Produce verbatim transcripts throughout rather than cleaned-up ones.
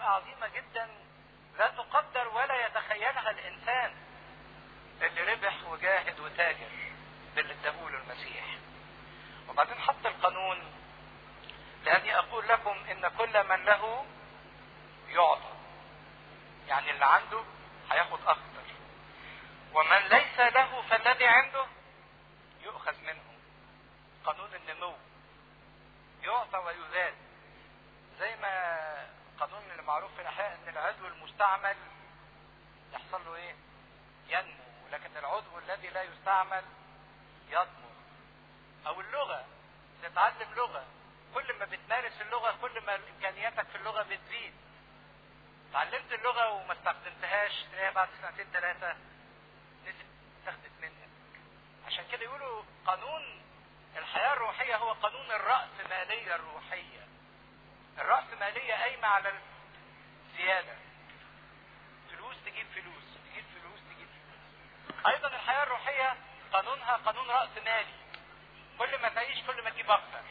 مكافأة عظيمة جدا لا تقدر ولا يتخيلها الإنسان اللي ربح وجاهد وتاجر باللي اداهوله المسيح. وبعدين حط القانون: لأني أقول لكم إن كل من له يعطى، يعني اللي عنده هياخد أكتر، ومن ليس له فالذي عنده يؤخذ منه. قانون النمو، يعطى ويزاد. زي ما قانون اللي معروف في الأحياء ان العضو المستعمل يحصل له ايه؟ ينمو، لكن العضو الذي لا يستعمل يضمر. او اللغة، تتعلم لغة، كل ما بتمارس اللغة كل ما امكانياتك في اللغة بتزيد. تعلمت اللغة وما استخدمتهاش تلاقيها بعد سنتين ثلاثة نسيت تاخدت منك. عشان كده يقولوا قانون الحياة الروحية هو قانون الرأسمالية الروحية. الرأسمالية قايمة على الزيادة، فلوس تجيب فلوس، تجيب فلوس تجيب فلوس. أيضا الحياة الروحية قانونها قانون رأسمالي، كل ما تعيش كل ما تجيب أكثر،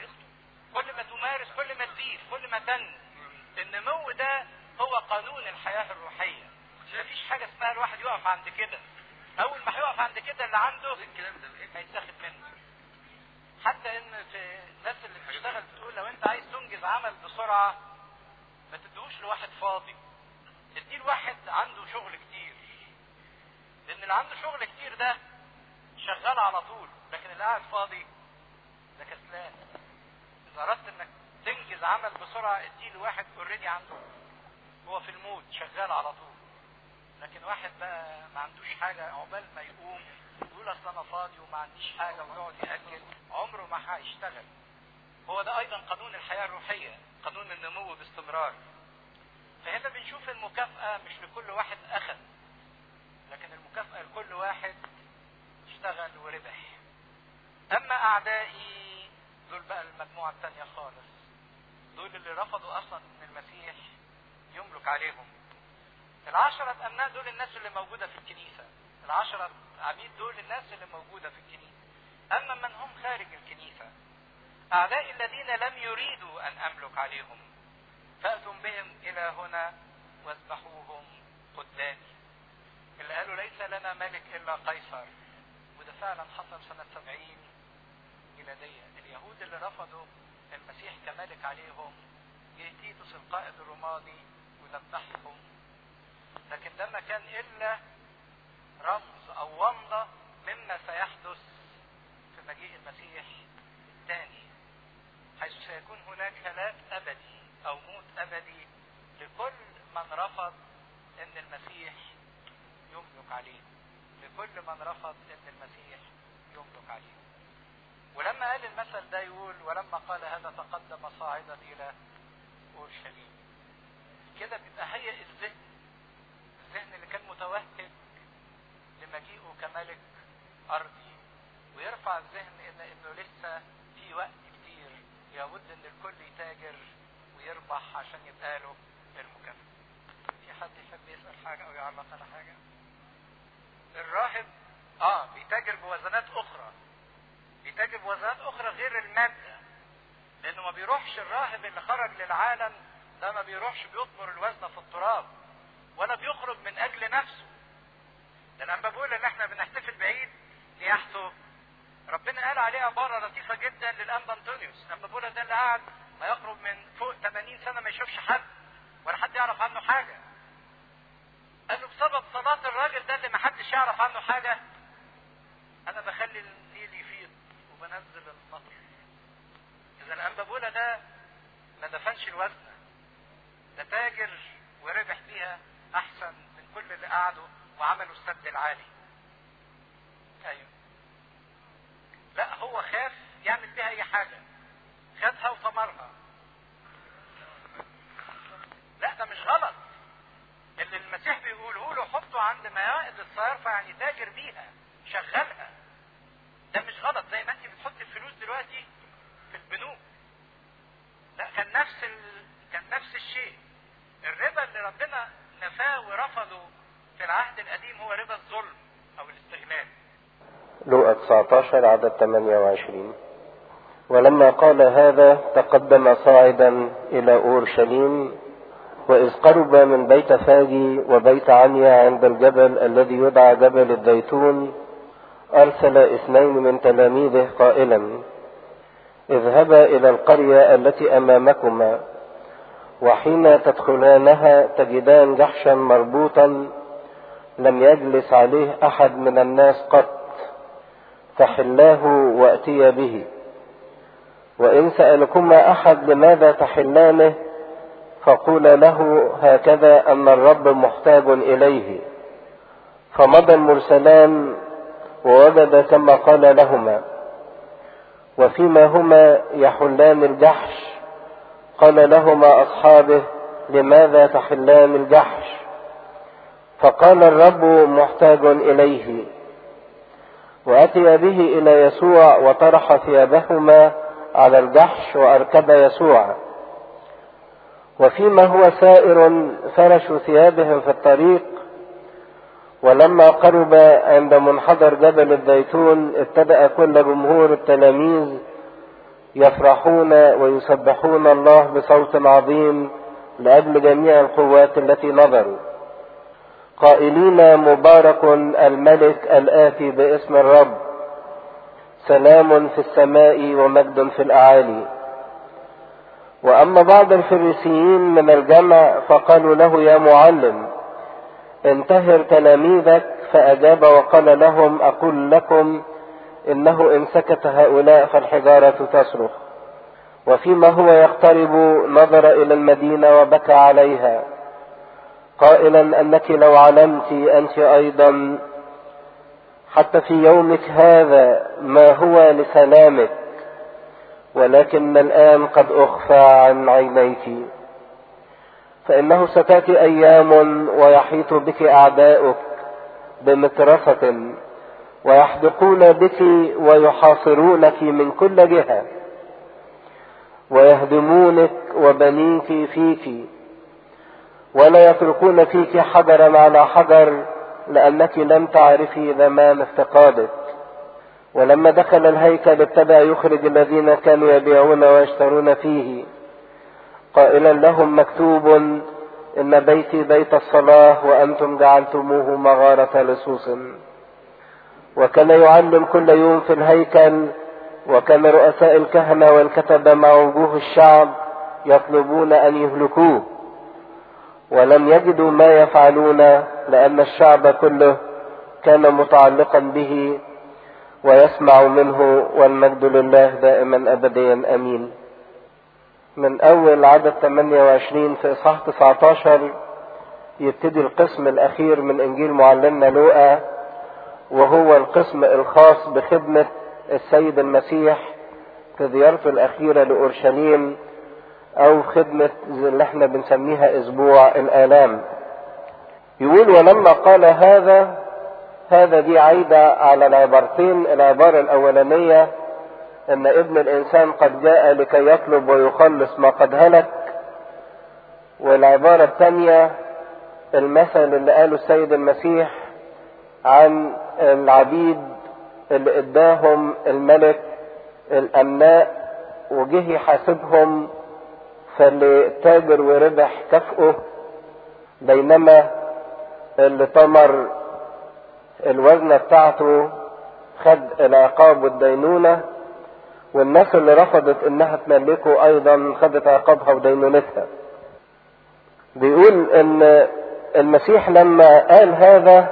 كل ما تمارس كل ما تزيد، كل ما تنمو. النمو ده هو قانون الحياة الروحية. مفيش حاجة اسمها الواحد يقف عند كده، أول ما هيقف عند كده اللي عنده هيتاخد منه. حتى ان في الناس اللي بتشتغل بتقول لو انت عايز تنجز عمل بسرعة ما تدوش لواحد فاضي، تديه لواحد عنده شغل كتير، لان اللي عنده شغل كتير ده شغال على طول، لكن اللي قاعد فاضي ده كسلان. اذا اردت انك تنجز عمل بسرعة اديه لواحد اوريدي عنده، هو في المود شغال على طول. لكن واحد بقى ما عندوش حاجة، عقبال ما يقوم يقول اصل انا فاضي وما عنديش حاجة ويقعد يأجل، عمره ما هيشتغل. هو ده ايضا قانون الحياة الروحية، قانون النمو باستمرار. فهنا بنشوف المكافأة مش لكل واحد اخذ، لكن المكافأة لكل واحد اشتغل وربح. اما اعدائي دول بقى المجموعة التانية خالص، دول اللي رفضوا اصلا ان المسيح يملك عليهم. العشرة ابناء دول الناس اللي موجودة في الكنيسة، العشرة عبيد دول الناس اللي موجودة في الكنيسة. اما من هم خارج الكنيسة، اعدائي الذين لم يريدوا ان املك عليهم فأتوا بهم الى هنا واذبحوهم قدامي. اللي قالوا ليس لنا ملك الا قيصر، وده فعلا حصل سنة سبعين ميلادية. اليهود اللي رفضوا المسيح كملك عليهم جه تيتوس القائد الروماني وذبحهم، لكن ده ما كان الا رمز او ومضة مما سيحدث في مجيء المسيح الثاني، حيث سيكون هناك هلاك ابدي او موت ابدي لكل من رفض ان المسيح يملك عليه، لكل من رفض ان المسيح يملك عليه. ولما قال المثل ده يقول: ولما قال هذا تقدم صاعدا الى اورشليم. كده بيبقى هيئ الذهن، الذهن اللي كان متوهج لمجيئه كملك ارضي، ويرفع الذهن ان انه لسه في وقت كتير لابد ان الكل يتاجر ويربح عشان يبقى له المكافأة. في حد يحب يسأل حاجة او يعلق على حاجة؟ الراهب اه بيتاجر بوزنات اخرى، بيتاجر بوزنات اخرى غير المادة، لانه ما بيروحش الراهب اللي خرج للعالم ده ما بيروحش بيطمر الوزن في التراب ولا بيخرج من اجل نفسه. ده انا بقول ان احنا بنحتفل بعيد نياحته، ربنا قال عليه عبارة لطيفة جدا للأنبا أنطونيوس. أنبا بولا ده اللي قاعد ما يقرب من فوق ثمانين سنة ما يشوفش حد ولا حد يعرف عنه حاجة. قال له بسبب صلاة الراجل ده اللي ما حدش يعرف عنه حاجة أنا بخلي النيل يفيض وبنزل المطر. إذا الأنبا بولا ده ما دفنش الوزنة، ده تاجر وربح فيها أحسن من كل اللي قعدوا وعملوا السد العالي. أيوه، لا هو خاف يعمل بها اي حاجة، خدها وثمرها. لا ده مش غلط، اللي المسيح بيقوله له حطه عند موائد الصيارفة، يعني تاجر بيها شغلها، ده مش غلط. زي ما انت بتحط الفلوس دلوقتي في البنوك، لا كان نفس ال... كان نفس الشيء. الربا اللي ربنا نفاه ورفضه في العهد القديم هو ربا الظلم او الاستغلال. لوقا تسعة عشر عدد ثمانية وعشرين. ولما قال هذا تقدم صاعدا إلى أورشليم وإذ قرب من بيت فاجي وبيت عنيا عند الجبل الذي يدعى جبل الزيتون أرسل اثنين من تلاميذه قائلا: اذهبا إلى القرية التي أمامكما، وحين تدخلانها تجدان جحشا مربوطا لم يجلس عليه أحد من الناس قط، فحلاه وأتي به. وإن سألكما أحد لماذا تحلانه فقول له هكذا أن الرب محتاج إليه. فمضى المرسلان ووجد كما قال لهما، وفيما هما يحلان الجحش قال لهما أصحابه: لماذا تحلان الجحش؟ فقال: الرب محتاج إليه. وأتي به إلى يسوع وطرح ثيابهما على الجحش وأركب يسوع. وفيما هو سائر فرشوا ثيابهم في الطريق. ولما قرب عند منحدر جبل الزيتون ابتدأ كل جمهور التلاميذ يفرحون ويسبحون الله بصوت عظيم لأجل جميع القوات التي نظروا، قائلين: مبارك الملك الآتي باسم الرب، سلام في السماء ومجد في الأعالي. وأما بعض الفريسيين من الجمع فقالوا له: يا معلم، انتهر تلاميذك. فأجاب وقال لهم: أقول لكم إنه إن سكت هؤلاء فالحجارة تصرخ. وفيما هو يقترب نظر إلى المدينة وبكى عليها قائلا: أنك لو علمت أنت أيضا حتى في يومك هذا ما هو لسلامك، ولكن الآن قد أخفى عن عينيك. فإنه ستأتي أيام ويحيط بك أعداؤك بمترفة ويحدقون بك ويحاصرونك من كل جهة ويهدمونك وبنيك فيك، ولا يتركون فيك حجرا على حجر، لأنك لم تعرفي زمان افتقادك. ولما دخل الهيكل ابتدأ يخرج الذين كانوا يبيعون ويشترون فيه قائلا لهم: مكتوب إن بيتي بيت الصلاة وأنتم جعلتموه مغارة لصوص. وكان يعلم كل يوم في الهيكل، وكان رؤساء الكهنة والكتبة مع وجوه الشعب يطلبون أن يهلكوه، ولم يجدوا ما يفعلون لأن الشعب كله كان متعلقا به ويسمع منه، والمجد لله دائما أبديا أمين. من أول عدد ثمانية وعشرين في إصحاح تسعة عشر يبتدي القسم الأخير من إنجيل معلمنا لوقا، وهو القسم الخاص بخدمة السيد المسيح في زيارته الأخيرة لأورشليم، أو خدمة اللي احنا بنسميها أسبوع الآلام. يقول: ولما قال هذا هذا دي عايدة على العبارتين. العبارة الأولانية ان ابن الانسان قد جاء لكي يطلب ويخلص ما قد هلك، والعبارة الثانية المثل اللي قاله السيد المسيح عن العبيد اللي اداهم الملك الامناء وجه يحاسبهم، فاللي تاجر وربح كافئه، بينما اللي طمر الوزنة بتاعته خد العقاب والدينونة، والناس اللي رفضت انها تملكه ايضا خدت عقابها ودينونتها. بيقول ان المسيح لما قال هذا،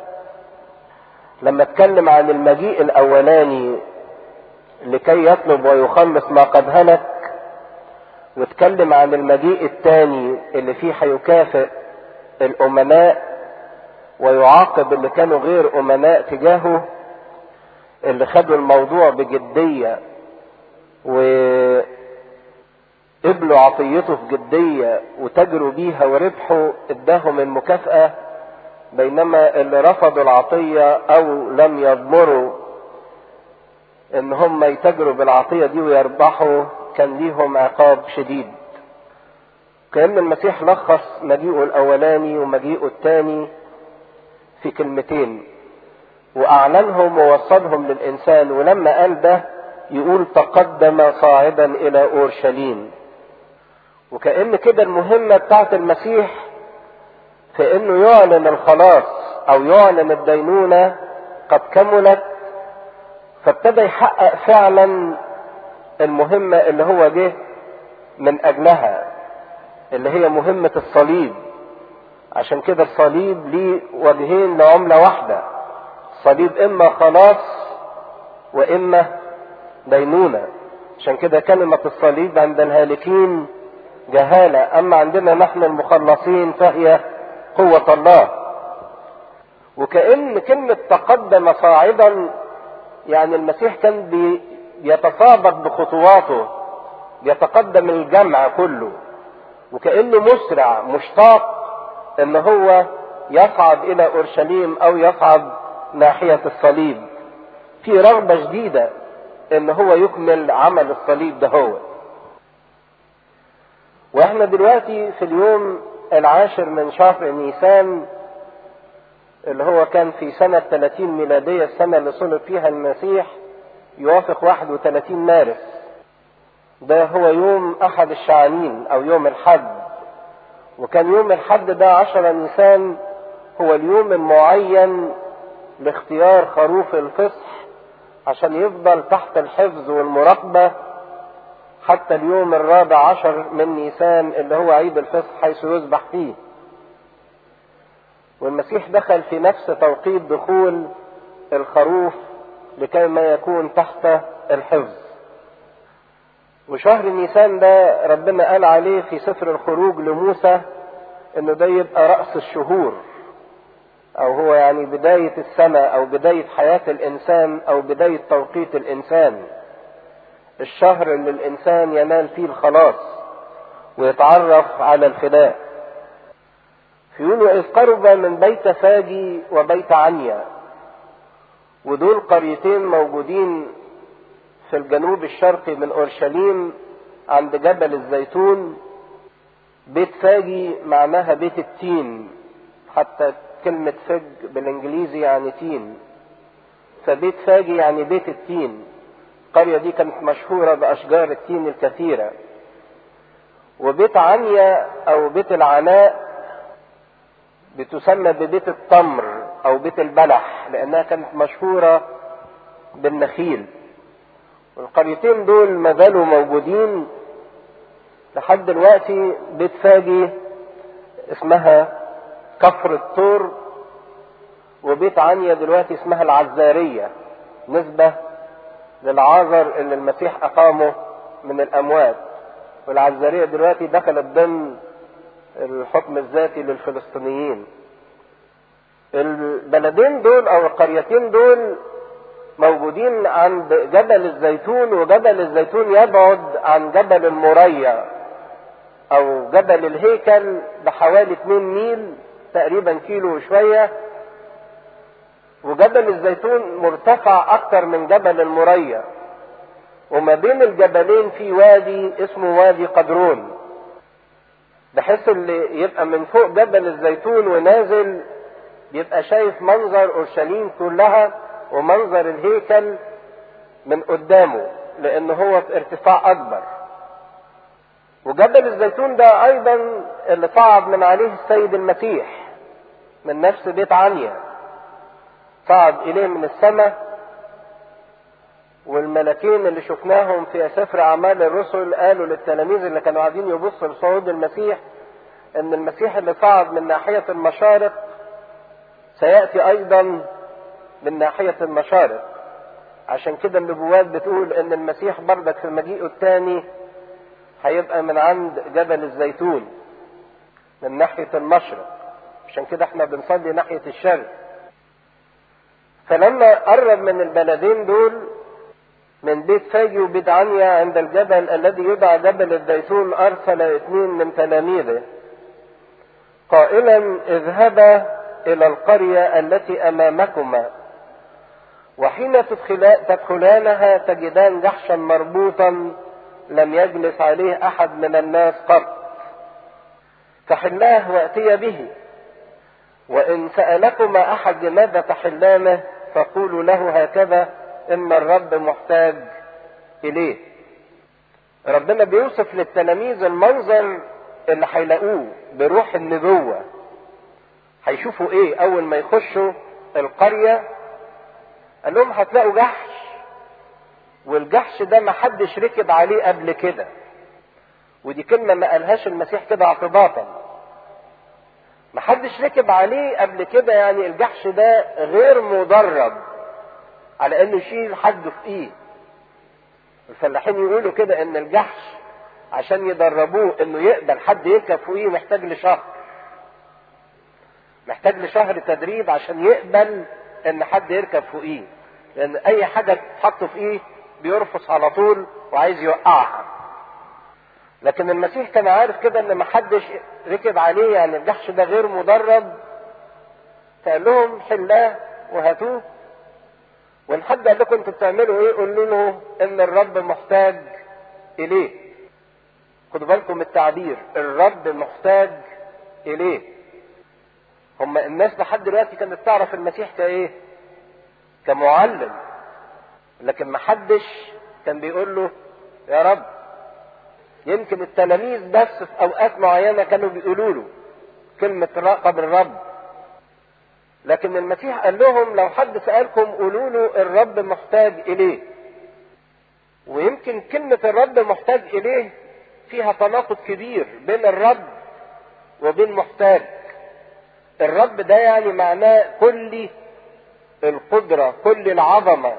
لما اتكلم عن المجيء الاولاني لكي يطلب ويخلص ما قد هلك، واتكلم عن المجيء الثاني اللي فيه هيكافئ الامناء ويعاقب اللي كانوا غير امناء تجاهه، اللي خدوا الموضوع بجدية وقبلوا عطيته بجدية وتجروا بيها وربحوا اداهم المكافأة، بينما اللي رفضوا العطية او لم يضمروا ان هم يتجروا بالعطية دي ويربحوا كان ليهم عقاب شديد. كأن المسيح لخص مجيئه الاولاني ومجيئه الثاني في كلمتين واعلنهم ووصلهم للانسان. ولما قال ده يقول: تقدم صاعدا الى اورشليم. وكأن كده المهمة بتاعت المسيح في انه يعلن الخلاص او يعلن الدينونة قد كملت، فابتدى يحقق فعلا المهمة اللي هو جه من اجلها، اللي هي مهمة الصليب. عشان كده الصليب ليه وجهين لعملة واحدة، الصليب اما خلاص واما دينونة. عشان كده كلمة الصليب عند الهالكين جهالة، اما عندنا نحن المخلصين فهي قوة الله. وكأن كلمة تقدم صاعدا يعني المسيح كان بيتسابق بخطواته، يتقدم الجمع كله، وكأنه مسرع مشتاق ان هو يصعد الى اورشليم او يصعد ناحية الصليب، في رغبة شديدة ان هو يكمل عمل الصليب ده. هو واحنا دلوقتي في اليوم العاشر من شهر نيسان اللي هو كان في سنة ثلاثين ميلادية، السنة اللي صلب فيها المسيح، يوافق واحد وثلاثين مارس. ده هو يوم احد الشعانين او يوم الحد، وكان يوم الحد ده عشرة نيسان هو اليوم المعين لاختيار خروف الفصح عشان يفضل تحت الحفظ والمراقبة حتى اليوم الرابع عشر من نيسان اللي هو عيد الفصح حيث يذبح فيه. والمسيح دخل في نفس توقيت دخول الخروف لكي ما يكون تحت الحفظ. وشهر نيسان ده ربنا قال عليه في سفر الخروج لموسى انه ده يبقى رأس الشهور، او هو يعني بداية السنة او بداية حياة الانسان او بداية توقيت الانسان، الشهر اللي الانسان ينال فيه الخلاص ويتعرف على الفداء. فيقولوا اذ قرب من بيت فاجي وبيت عنيا، ودول قريتين موجودين في الجنوب الشرقي من اورشليم عند جبل الزيتون. بيت فاجي معناها بيت التين، حتى كلمة فج بالانجليزي يعني تين، فبيت فاجي يعني بيت التين. القرية دي كانت مشهورة باشجار التين الكثيرة. وبيت عنيا او بيت العناء بتسمى ببيت التمر او بيت البلح لانها كانت مشهورة بالنخيل. والقريتين دول ما زالوا موجودين لحد دلوقتي. بيت فاجي اسمها كفر الطور، وبيت عنيا دلوقتي اسمها العزارية نسبة للعازر اللي المسيح اقامه من الاموات. والعزارية دلوقتي دخلت ضمن الحكم الذاتي للفلسطينيين. البلدين دول او القريتين دول موجودين عند جبل الزيتون، وجبل الزيتون يبعد عن جبل المريا او جبل الهيكل بحوالي اتنين ميل تقريبا كيلو وشوية. وجبل الزيتون مرتفع اكتر من جبل المريا، وما بين الجبلين في وادي اسمه وادي قدرون، بحيث اللي يبقى من فوق جبل الزيتون ونازل يبقى شايف منظر اورشليم كلها ومنظر الهيكل من قدامه، لان هو في ارتفاع اكبر. وجبل الزيتون ده ايضا اللي صعد من عليه السيد المسيح من نفس بيت عنيا، صعد اليه من السماء. والملكين اللي شفناهم في سفر اعمال الرسل قالوا للتلاميذ اللي كانوا قاعدين يبصوا لصعود المسيح ان المسيح اللي صعد من ناحية المشارق سيأتي ايضا من ناحية المشارق. عشان كده النبوات بتقول ان المسيح بردك في مجيئه الثاني هيبقى من عند جبل الزيتون من ناحية المشرق، عشان كده احنا بنصلي ناحية الشرق. فلما قرب من البلدين دول من بيت فاجي وبيت عنيا عند الجبل الذي يدعى جبل الزيتون، ارسل اثنين من تلاميذه قائلا اذهبا الى القرية التي امامكما، وحين تدخلانها تجدان جحشا مربوطا لم يجلس عليه احد من الناس قط، فحلاه واتي به، وان سألكما احد لماذا تحلانه فقولوا له هكذا ان الرب محتاج اليه. ربنا بيوصف للتلاميذ المنظر اللي هيلاقوه بروح النبوة. هيشوفوا ايه اول ما يخشوا القرية؟ قال لهم هتلاقوا جحش، والجحش ده ما حدش ركب عليه قبل كده. ودي كلمة ما قالهاش المسيح كده اعتباطا، ما حدش ركب عليه قبل كده، يعني الجحش ده غير مدرب على انه يشيل حد في ايه. الفلاحين يقولوا كده ان الجحش عشان يدربوه انه يقبل حد يركب فوقيه محتاج لشهر، محتاج لشهر تدريب عشان يقبل ان حد يركب فوقيه، لان اي حاجة تحط فيه بيرفص على طول وعايز يوقعها. لكن المسيح كان عارف كده ان محدش ركب عليه، يعني الجحش ده غير مدرب. فقال لهم حلاه وهاتوه، وان حد قال لكم انتوا بتعملوا ايه قولوا له ان الرب محتاج اليه. خدوا بالكم من التعبير، الرب محتاج اليه. هم الناس لحد دلوقتي كانت تعرف المسيح كايه؟ كمعلم، لكن ما حدش كان بيقول له يا رب. يمكن التلاميذ بس في اوقات معينة كانوا بيقولوا له كلمة راقب الرب، لكن المسيح قال لهم لو حد سألكم قولوا له الرب محتاج اليه. ويمكن كلمة الرب محتاج اليه فيها تناقض كبير بين الرب وبين محتاج. الرب ده يعني معناه كل القدرة، كل العظمة،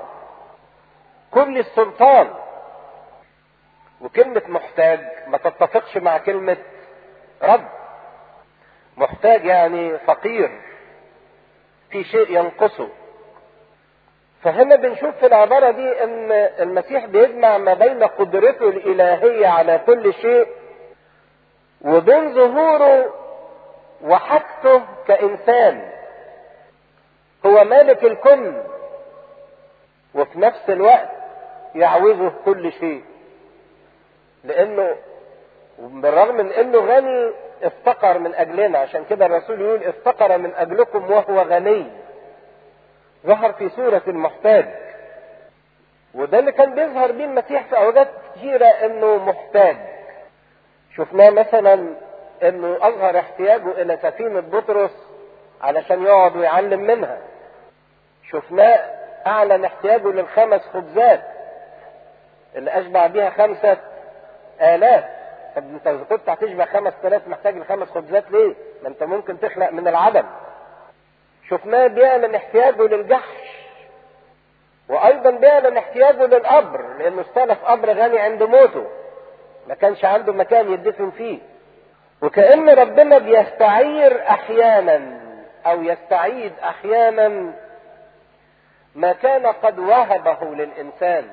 كل السلطان. وكلمة محتاج ما تتفقش مع كلمة رب. محتاج يعني فقير، في شيء ينقصه. فهنا بنشوف في العبارة دي ان المسيح بيجمع ما بين قدرته الالهية على كل شيء وبين ظهوره وحاجته كإنسان. هو مالك الكل وفي نفس الوقت يعوزه كل شيء، لانه بالرغم من انه غني افتقر من اجلنا. عشان كده الرسول يقول افتقر من اجلكم وهو غني. ظهر في صورة المحتاج، وده اللي كان بيظهر بيه المسيح في اوقات كثيرة انه محتاج. شفناه مثلا انه اظهر احتياجه الى سفينة بطرس علشان يقعد ويعلم منها. شفناه اعلن احتياجه للخمس خبزات اللي اشبع بيها خمسة الاف. طب انت اذا كنت هتشبع خمس تلاف محتاج لخمس خبزات ليه؟ ما انت ممكن تخلق من العدم. شفناه بيعلن احتياجه للجحش، وايضا بيعلن احتياجه للقبر، لانه استلف قبر غني عند موته ما كانش عنده مكان يدفن فيه. وكأن ربنا بيستعير احيانا او يستعيد احيانا ما كان قد وهبه للانسان.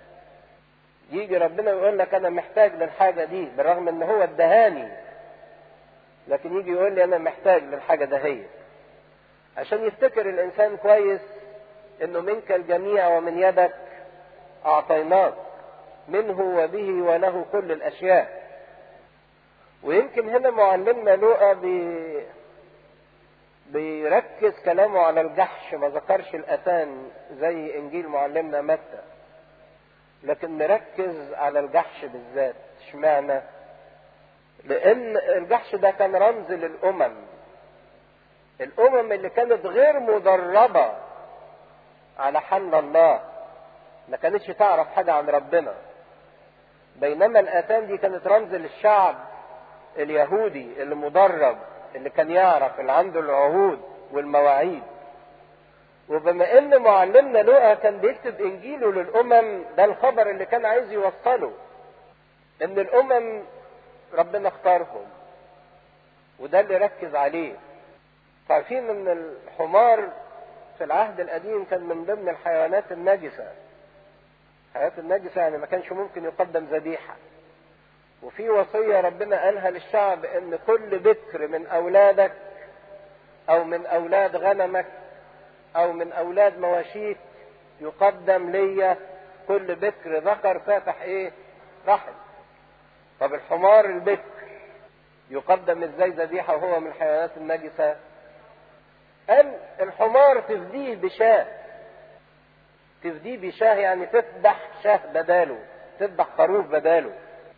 يجي ربنا يقول لك انا محتاج للحاجة دي بالرغم ان هو ادهاني، لكن يجي يقول لي انا محتاج للحاجة دهية، عشان يفتكر الانسان كويس انه منك الجميع ومن يدك اعطيناك، منه وبه وله كل الاشياء. ويمكن هنا معلمنا لوقا بي بيركز كلامه على الجحش، ما ذكرش الاتان زي انجيل معلمنا متى، لكن نركز على الجحش بالذات. اشمعنى؟ لان الجحش ده كان رمز للامم، الامم اللي كانت غير مدربة على حمل الله، ما كانتش تعرف حاجة عن ربنا. بينما الاتان دي كانت رمز للشعب اليهودي اللي مدرب، اللي كان يعرف، اللي عنده العهود والمواعيد. وبما ان معلمنا لوقا كان بيكتب انجيله للامم، ده الخبر اللي كان عايز يوصله، ان الامم ربنا اختارهم، وده اللي ركز عليه. عارفين ان الحمار في العهد القديم كان من ضمن الحيوانات النجسة. الحيوانات النجسة يعني ما كانش ممكن يقدم ذبيحة. وفي وصية ربنا قالها للشعب ان كل بكر من اولادك او من اولاد غنمك او من اولاد مواشيك يقدم ليا، كل بكر ذكر فاتح ايه؟ رحم. طب الحمار البكر يقدم ازاي ذبيحة وهو من الحيوانات النجسة؟ قال الحمار تفديه بشاه، تفديه بشاه يعني تذبح شاه بداله، تذبح خروف بداله.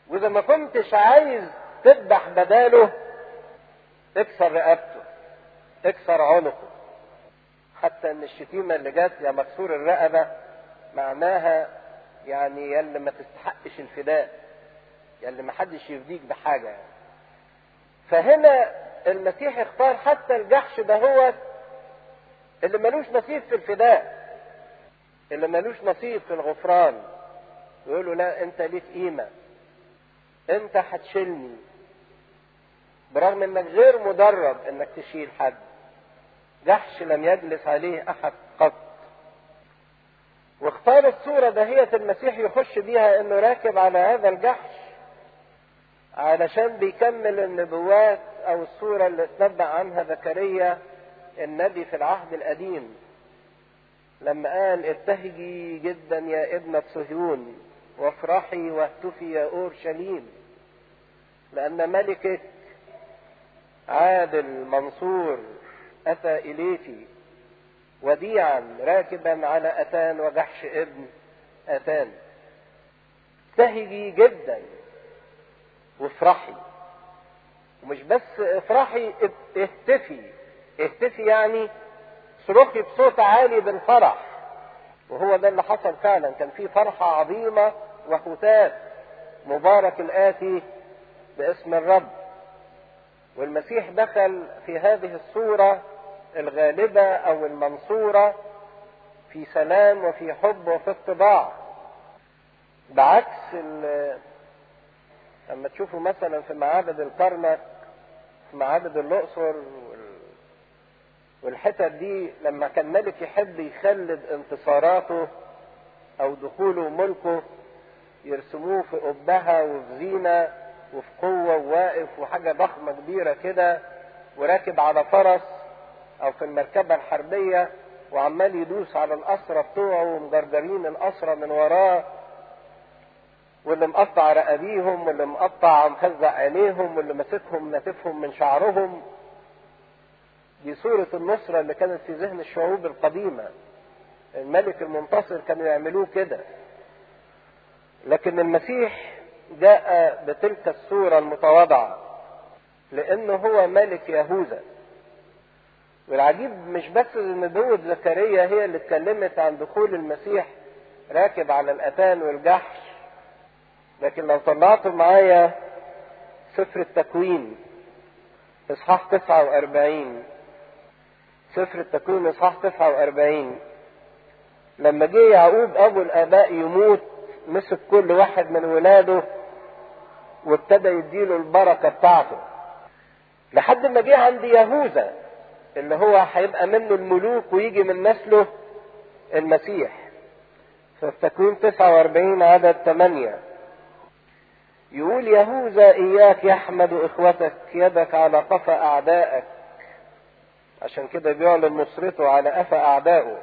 واذا ما كنتش عايز تذبح بداله اكسر رقبته، اكسر عنقه. حتى ان الشتيمة اللي جت يا مكسور الرقبة معناها يعني يا اللي ما تستحقش الفداء، يا اللي ما حدش يفديك بحاجة يعني. فهنا المسيح اختار حتى الجحش ده هو اللي ملوش نصيب في الفداء، اللي ملوش نصيب في الغفران، ويقول له لا انت ليك قيمة، انت هتشيلني برغم انك غير مدرب انك تشيل حد. جحش لم يجلس عليه احد قط. واختار الصورة دهية المسيح يخش بيها انه راكب على هذا الجحش علشان بيكمل النبوات او الصورة اللي اتنبأ عنها زكريا النبي في العهد القديم لما قال ابتهجي جدا يا ابنة صهيون وافرحي واهتفي يا اورشليم، لان ملكك عادل منصور اتى اليك وديعا راكبا على اتان وجحش ابن اتان. ابتهجي جدا وافرحي، ومش بس افرحي، اهتفي. اهتفي يعني صرخي بصوت عالي بالفرح. وهو ده اللي حصل فعلا، كان في فرحة عظيمة وهتاف مبارك الآتي باسم الرب. والمسيح دخل في هذه الصورة الغالبة او المنصورة في سلام وفي حب وفي اتباع، بعكس لما تشوفوا مثلا في معابد الكرنك، في معابد الأقصر والحتت دي، لما كان ملك يحب يخلد انتصاراته او دخوله ملكه يرسموه في قبها وفي زينة وفي قوة وواقف وحاجة ضخمة كبيرة كده وراكب على فرس او في المركبة الحربية وعمال يدوس على الأسرة بتوعه ومجرجرين الأسرة من وراه، واللي مقطع رقابيهم واللي مقطع مخزق عينيهم واللي ماسكهم ناتفهم من شعرهم. دي صورة النصرة اللي كانت في ذهن الشعوب القديمة. الملك المنتصر كانوا يعملوه كده. لكن المسيح جاء بتلك الصورة المتواضعة لأنه هو ملك يهوذا. والعجيب مش بس ان نبوة زكريا هي اللي اتكلمت عن دخول المسيح راكب على الأتان والجحش، لكن لو طلعتوا معايا سفر التكوين اصحاح تسعة واربعين، سفر التكوين اصحاح تسعة واربعين، لما جه يعقوب ابو الاباء يموت مسك كل واحد من ولاده وابتدى يديله البركة بتاعته لحد ما جه عند يهوذا اللي هو هيبقى منه الملوك ويجي من نسله المسيح. في التكوين تسعة واربعين عدد ثمانية يقول يهوذا إياك يحمد إخوتك يدك على قفا أعدائك، عشان كده بيعلن نصرته على قفا أعدائه.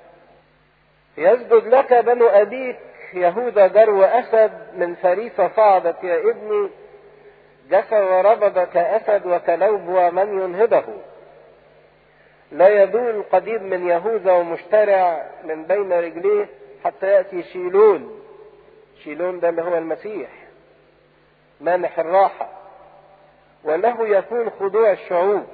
يسجد لك بنو أبيك يهوذا جرو أسد من فريسة صعدت يا ابني، جسى وربض كأسد وكلوب ومن ينهضه. لا يدول قضيب من يهوذا ومشترع من بين رجليه حتى يأتي شيلون. شيلون ده اللي هو المسيح مانح الراحة، وله يكون خضوع الشعوب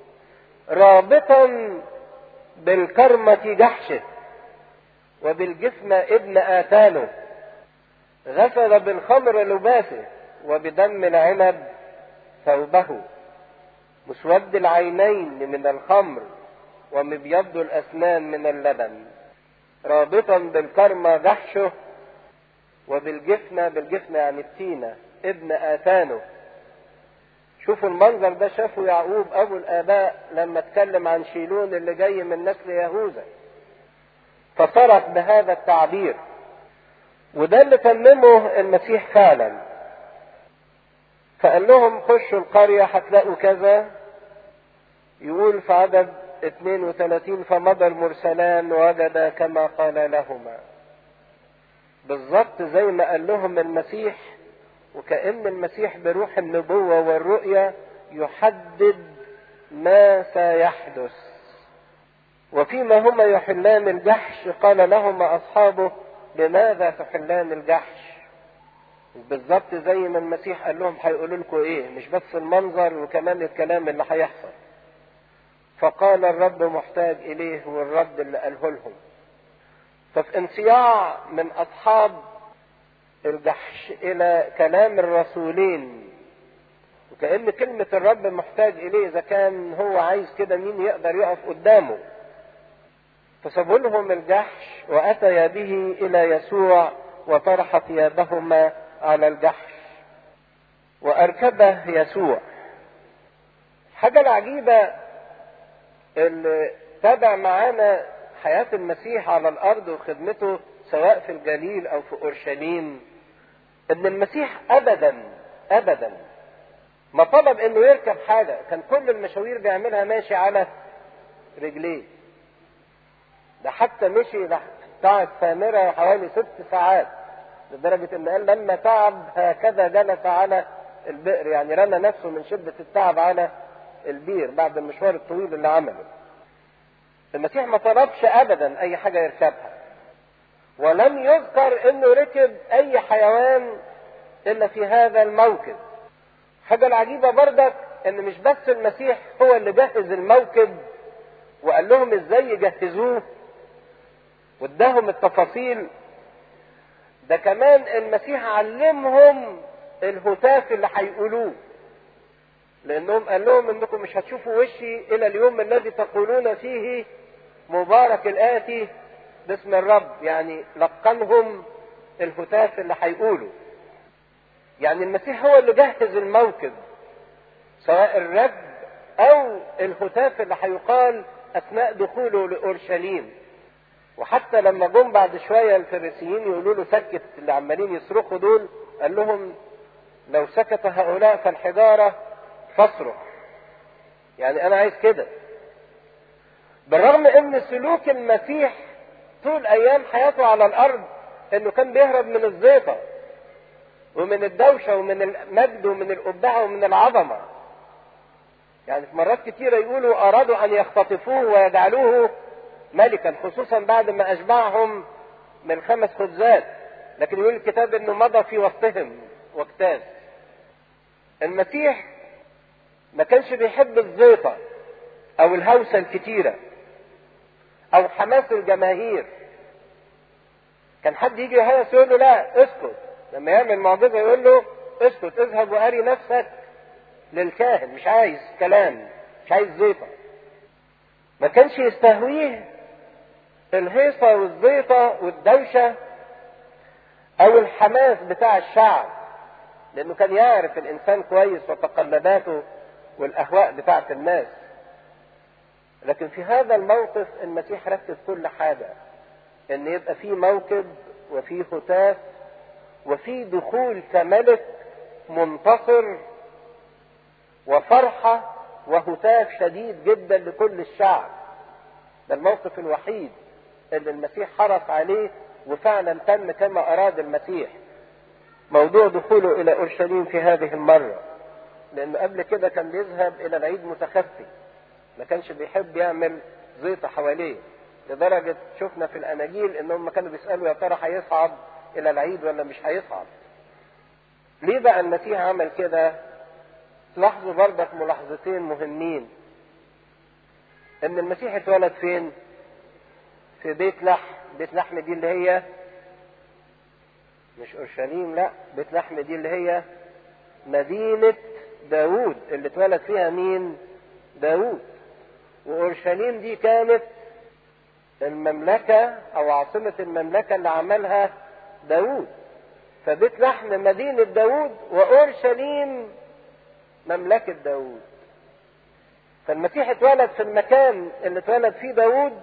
رابطا بالكرمة جحشه وبالجسم ابن آتانه، غسل بالخمر لباسه وبدم العنب ثوبه، مسود العينين من الخمر ومبيض الأسنان من اللبن، رابطا بالكرمة جحشه وبالجفنة، بالجفنة يعني التينة ابن آتانه. شوفوا المنظر ده شافوا يعقوب أبو الآباء لما اتكلم عن شيلون اللي جاي من نسل يهوذا، فصرف بهذا التعبير. وده اللي تممه المسيح فعلا. فقال لهم خشوا القرية هتلاقوا كذا. يقول في عدد اثنين وثلاثين فمضى المرسلان ووجد كما قال لهما. بالظبط زي ما قال لهم المسيح، وكأن المسيح بروح النبوة والرؤية يحدد ما سيحدث. وفيما هما يحلان الجحش قال لهما أصحابه لماذا تحلان الجحش؟ بالظبط زي ما المسيح قال لهم هيقولوا لكم ايه، مش بس المنظر وكمان الكلام اللي هيحصل. فقال الرب محتاج اليه والرد اللي قاله لهم. ففي انصياع من اصحاب الجحش الى كلام الرسولين، وكأن كلمة الرب محتاج اليه اذا كان هو عايز كده مين يقدر يقف قدامه. فسابوا لهم الجحش واتيا به الى يسوع وطرح ثيابهما على الجحش واركبه يسوع. حاجة العجيبة اللي تابع معانا حياة المسيح على الارض وخدمته سواء في الجليل او في اورشليم، ان المسيح ابدا ابدا ما طلب انه يركب حاجة. كان كل المشاوير بيعملها ماشي على رجليه. ده حتى مشي تعب سامرة حوالي ست ساعات، لدرجة ان قال لما تعب هكذا جلس على البئر، يعني رمى نفسه من شدة التعب على البير بعد المشوار الطويل اللي عمله. المسيح ما طلبش ابدا اي حاجة يركبها، ولم يذكر انه ركب اي حيوان الا في هذا الموكب. حاجة العجيبة بردك ان مش بس المسيح هو اللي جهز الموكب وقال لهم ازاي يجهزوه واداهم التفاصيل، ده كمان المسيح علمهم الهتاف اللي هيقولوه. لانهم قال لهم انكم مش هتشوفوا وشي الى اليوم الذي تقولون فيه مبارك الآتي باسم الرب. يعني لقنهم الهتاف اللي هيقولوا. يعني المسيح هو اللي جهز الموكب، سواء الرب او الهتاف اللي هيقال اثناء دخوله لاورشليم. وحتى لما جم بعد شويه الفريسيين يقولوا له سكت اللي عمالين يصرخوا دول، قال لهم لو سكت هؤلاء فالحجاره تصرخ. يعني انا عايز كده. بالرغم ان سلوك المسيح طول ايام حياته على الارض انه كان بيهرب من الزيطه ومن الدوشه ومن المجد ومن الابهه ومن العظمه. يعني في مرات كتيره يقولوا ارادوا ان يختطفوه ويجعلوه ملكا، خصوصا بعد ما اشبعهم من خمس خبزات، لكن يقول الكتاب انه مضى في وسطهم واجتاز. المسيح ما كانش بيحب الزيطه او الهوسه الكتيره او حماس الجماهير. كان حد يجي يهيص يقول له لا اسكت، لما يعمل معجزه يقول له اسكت اذهب واري نفسك للكاهن، مش عايز كلام، مش عايز زيطه. ما كانش يستهويه الهيصه والزيطه والدوشه او الحماس بتاع الشعب، لانه كان يعرف الانسان كويس وتقلباته والاهواء بتاعه الناس. لكن في هذا الموقف المسيح ركز كل حاجه، ان يبقى في موكب وفي هتاف وفي دخول كملك منتصر وفرحه وهتاف شديد جدا لكل الشعب. ده الموقف الوحيد اللي المسيح حرص عليه وفعلا تم كما اراد المسيح، موضوع دخوله الى اورشليم في هذه المره. لانه قبل كده كان بيذهب الى العيد متخفي، ما كانش بيحب يعمل زيطه حواليه، لدرجه شفنا في الاناجيل انهم كانوا بيسالوا يا ترى هيصعد الى العيد ولا مش هيصعد. ليه بقى المسيح عمل كده؟ تلاحظوا برضك ملاحظتين مهمين. ان المسيح اتولد فين؟ في بيت لحم. بيت لحم دي اللي هي مش اورشليم، لا، بيت لحم دي اللي هي مدينة داوود اللي اتولد فيها مين؟ داوود. واورشليم دي كانت المملكة او عاصمة المملكة اللي عملها داوود. فبيت لحم مدينة داوود واورشليم مملكة داوود. فالمسيح اتولد في المكان اللي اتولد فيه داوود،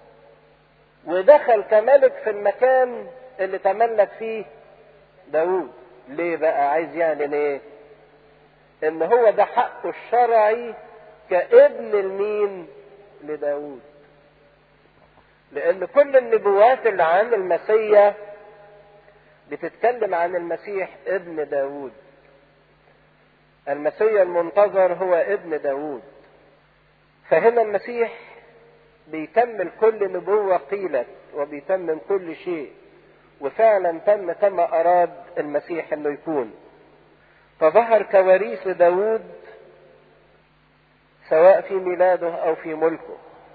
ودخل كملك في المكان اللي تملك فيه داوود. ليه بقى؟ عايز يعلن ايه؟ ان هو ده حقه الشرعي كابن المين؟ لداوود. لان كل النبوات اللي عن المسيح بتتكلم عن المسيح ابن داوود. المسيح المنتظر هو ابن داوود. فهنا المسيح بيكمل كل نبوة قيلت وبيتمم كل شيء، وفعلا تم كما اراد المسيح انه يكون. فظهر كواريث لداود سواء في ميلاده او في ملكه.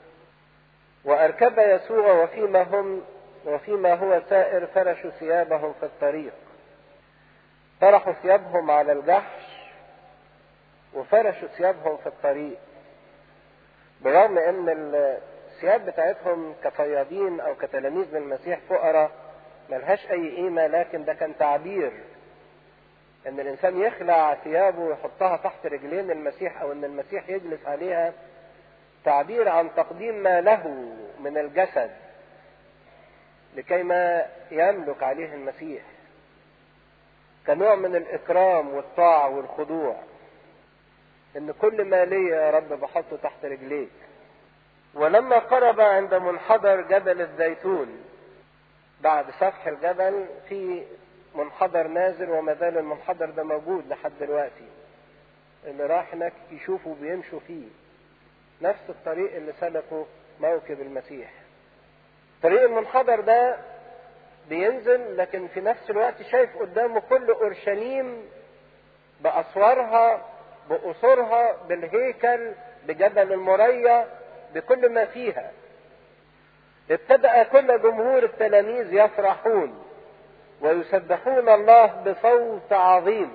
واركب يسوع وفيما هم وفيما هو سائر فرشوا ثيابهم في الطريق. طرحوا ثيابهم على الجحش وفرشوا ثيابهم في الطريق، برغم ان الثياب بتاعتهم كصيادين او كتلاميذ للمسيح فقراء ملهاش اي قيمة، لكن ده كان تعبير ان الانسان يخلع ثيابه ويحطها تحت رجلين المسيح او ان المسيح يجلس عليها، تعبير عن تقديم ما له من الجسد لكي ما يملك عليه المسيح، كنوع من الاكرام والطاعة والخضوع، ان كل ما لي يا رب بحطه تحت رجليك. ولما قرب عند منحدر جبل الزيتون، بعد سفح الجبل في منحدر نازل، وما زال المنحدر ده موجود لحد دلوقتي، اللي راح هناك يشوفوا بيمشوا فيه نفس الطريق اللي سلكه موكب المسيح. طريق المنحدر ده بينزل، لكن في نفس الوقت شايف قدامه كل اورشليم باسوارها بقصورها بالهيكل بجبل المريا بكل ما فيها. ابتدأ كل جمهور التلاميذ يفرحون ويسبحون الله بصوت عظيم،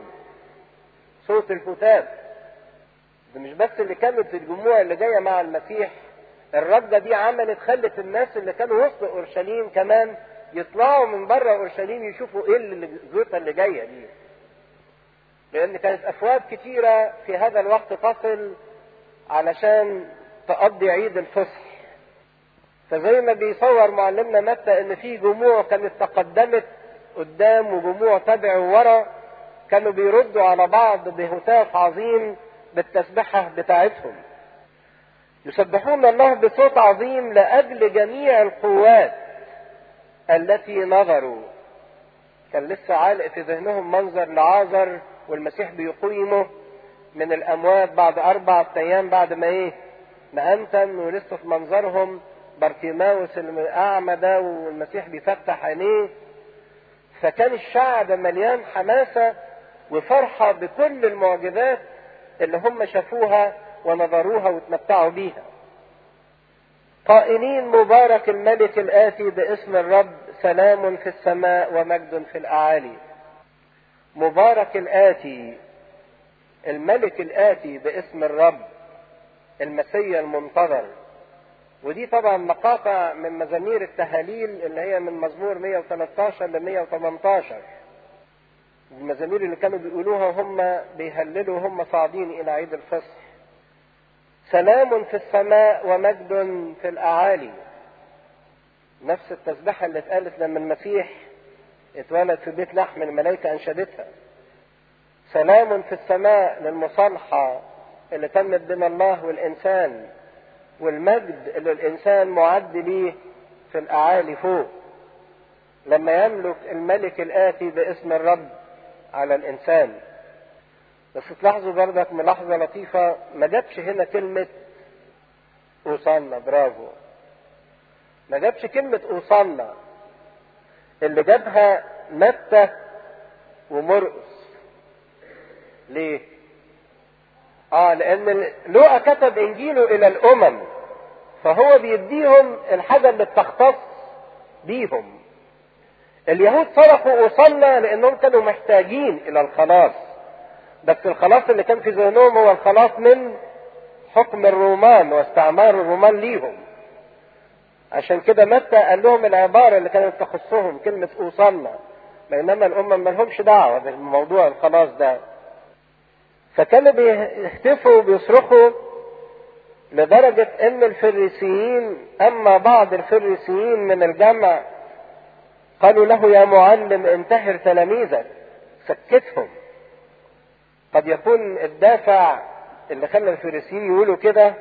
صوت الهتاف. ده مش بس اللي كانت الجموع اللي جايه مع المسيح، الرجه دي عملت خلت الناس اللي كانوا وسط اورشليم كمان يطلعوا من بره اورشليم يشوفوا ايه اللي الزوطه اللي جايه دي، لان كانت افواج كتيره في هذا الوقت تصل علشان تقضي عيد الفصح. فزي ما بيصور معلمنا متى ان في جموع كانت تقدمت قدام وجموع تبعوا ورا، كانوا بيردوا على بعض بهتاف عظيم بالتسبحة بتاعتهم. يسبحون الله بصوت عظيم لأجل جميع القوات التي نظروا. كان لسه عالق في ذهنهم منظر لعازر والمسيح بيقيمه من الأموات بعد أربعة أيام بعد ما إيه ما أنتن، ولسه في منظرهم بارتيماوس الأعمى ده والمسيح بيفتح عينيه. فكان الشعب مليان حماسة وفرحة بكل المعجزات اللي هم شافوها ونظروها وتمتعوا بيها، قائلين مبارك الملك الآتي باسم الرب، سلام في السماء ومجد في الأعالي. مبارك الآتي، الملك الآتي باسم الرب، المسيا المنتظر. ودي طبعا مقاطع من مزامير التهاليل اللي هي من مزمور مية وتلتاشر ل مية وتمنتاشر، المزامير اللي كانوا بيقولوها وهم بيهللوا وهم صاعدين الى عيد الفصح. سلام في السماء ومجد في الاعالي، نفس التسبيحه اللي اتقالت لما المسيح اتولد في بيت لحم الملائكه انشدتها. سلام في السماء للمصالحه اللي تمت بين الله والانسان، والمجد اللي الانسان معد ليه في الاعالي فوق لما يملك الملك الاتي باسم الرب على الانسان. بس تلاحظوا برضك ملاحظه لطيفه، ما جابش هنا كلمه اوصلنا، برافو، ما جابش كلمه اوصلنا، اللي جابها متى ومرقس. ليه؟ اه لان لوقا كتب انجيله الى الامم، فهو بيديهم الحاجه اللي بتختص بيهم. اليهود صرخوا اوصلنا لانهم كانوا محتاجين الى الخلاص، بس الخلاص اللي كان في ذهنهم هو الخلاص من حكم الرومان واستعمار الرومان ليهم. عشان كده متى قال لهم العباره اللي كانت تخصهم كلمه اوصلنا، بينما الامم ما لهمش دعوه بالموضوع الخلاص ده. فكانوا بيهتفوا وبيصرخوا لدرجة ان الفريسيين، اما بعض الفريسيين من الجمع قالوا له يا معلم انتهر تلاميذك، سكتهم. قد يكون الدافع اللي خلى الفريسيين يقولوا كده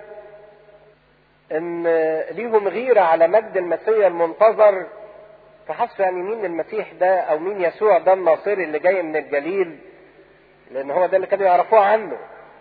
ان ليهم غيرة على مجد المسيح المنتظر، فحسوا يعني مين المسيح ده او مين يسوع ده الناصري اللي جاي من الجليل، لان هو ده اللي كانوا يعرفوه عنه،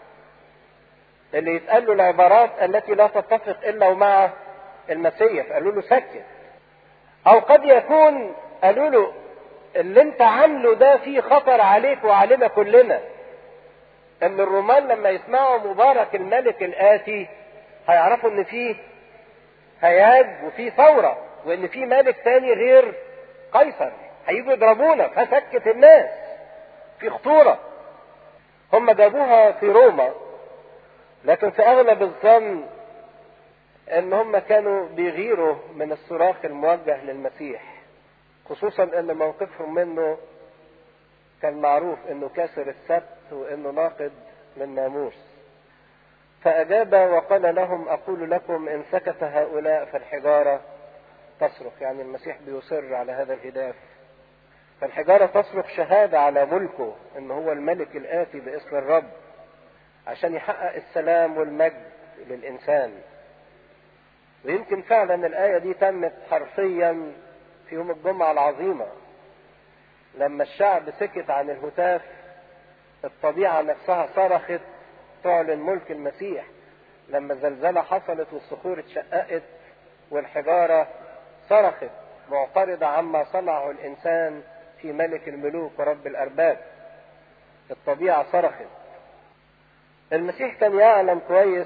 اللي يتقال له العبارات التي لا تتفق الا ومع المسيح، فقالوا له سكت. او قد يكون قالوا له اللي انت عامله ده فيه خطر عليك وعلينا كلنا. ان الرومان لما يسمعوا مبارك الملك الآتي هيعرفوا ان فيه هياج وفيه ثورة، وان فيه ملك تاني غير قيصر هيجوا يضربونا، فسكت الناس في خطورة. هم جابوها في روما، لكن في اغلب الظن ان هم كانوا بيغيروا من الصراخ الموجه للمسيح، خصوصا ان موقفهم منه كان معروف انه كاسر السبت وانه ناقض للناموس. فاجاب وقال لهم اقول لكم ان سكت هؤلاء فالحجارة تصرخ. يعني المسيح بيصر على هذا الهداف، فالحجارة تصرخ شهادة على ملكه ان هو الملك الآتي باسم الرب، عشان يحقق السلام والمجد للإنسان. ويمكن فعلا الآية دي تمت حرفيا في يوم الجمعة العظيمة، لما الشعب سكت عن الهتاف الطبيعة نفسها صرخت تعلن ملك المسيح. لما الزلزلة حصلت والصخور اتشققت والحجارة صرخت معترضة عما صنعه الإنسان في ملك الملوك ورب الأرباب، الطبيعة صرخت. المسيح كان يعلم كويس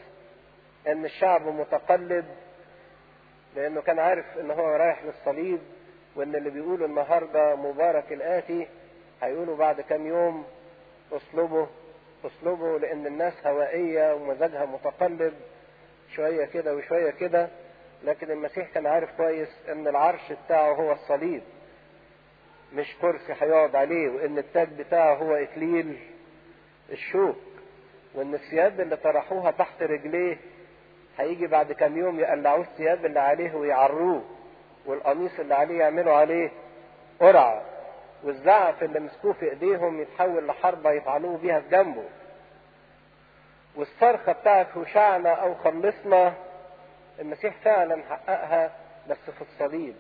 ان الشعب متقلب، لانه كان عارف ان هو رايح للصليب، وان اللي بيقولوا النهاردة مبارك الآتي هيقولوا بعد كام يوم اصلبه اصلبه، لان الناس هوائية ومزاجها متقلب شوية كده وشوية كده. لكن المسيح كان عارف كويس ان العرش بتاعه هو الصليب مش كرسي هيقعد عليه، وان التاج بتاعه هو اكليل الشوك، وان الثياب اللي طرحوها تحت رجليه هيجي بعد كام يوم يقلعوه الثياب اللي عليه ويعروه، والقميص اللي عليه يعملوا عليه قرعة، والزعف اللي مسكوه في ايديهم يتحول لحربة يفعلوه بيها في جنبه، والصرخة بتاعت هوشعنا او خلصنا المسيح فعلا حققها، بس في الصليب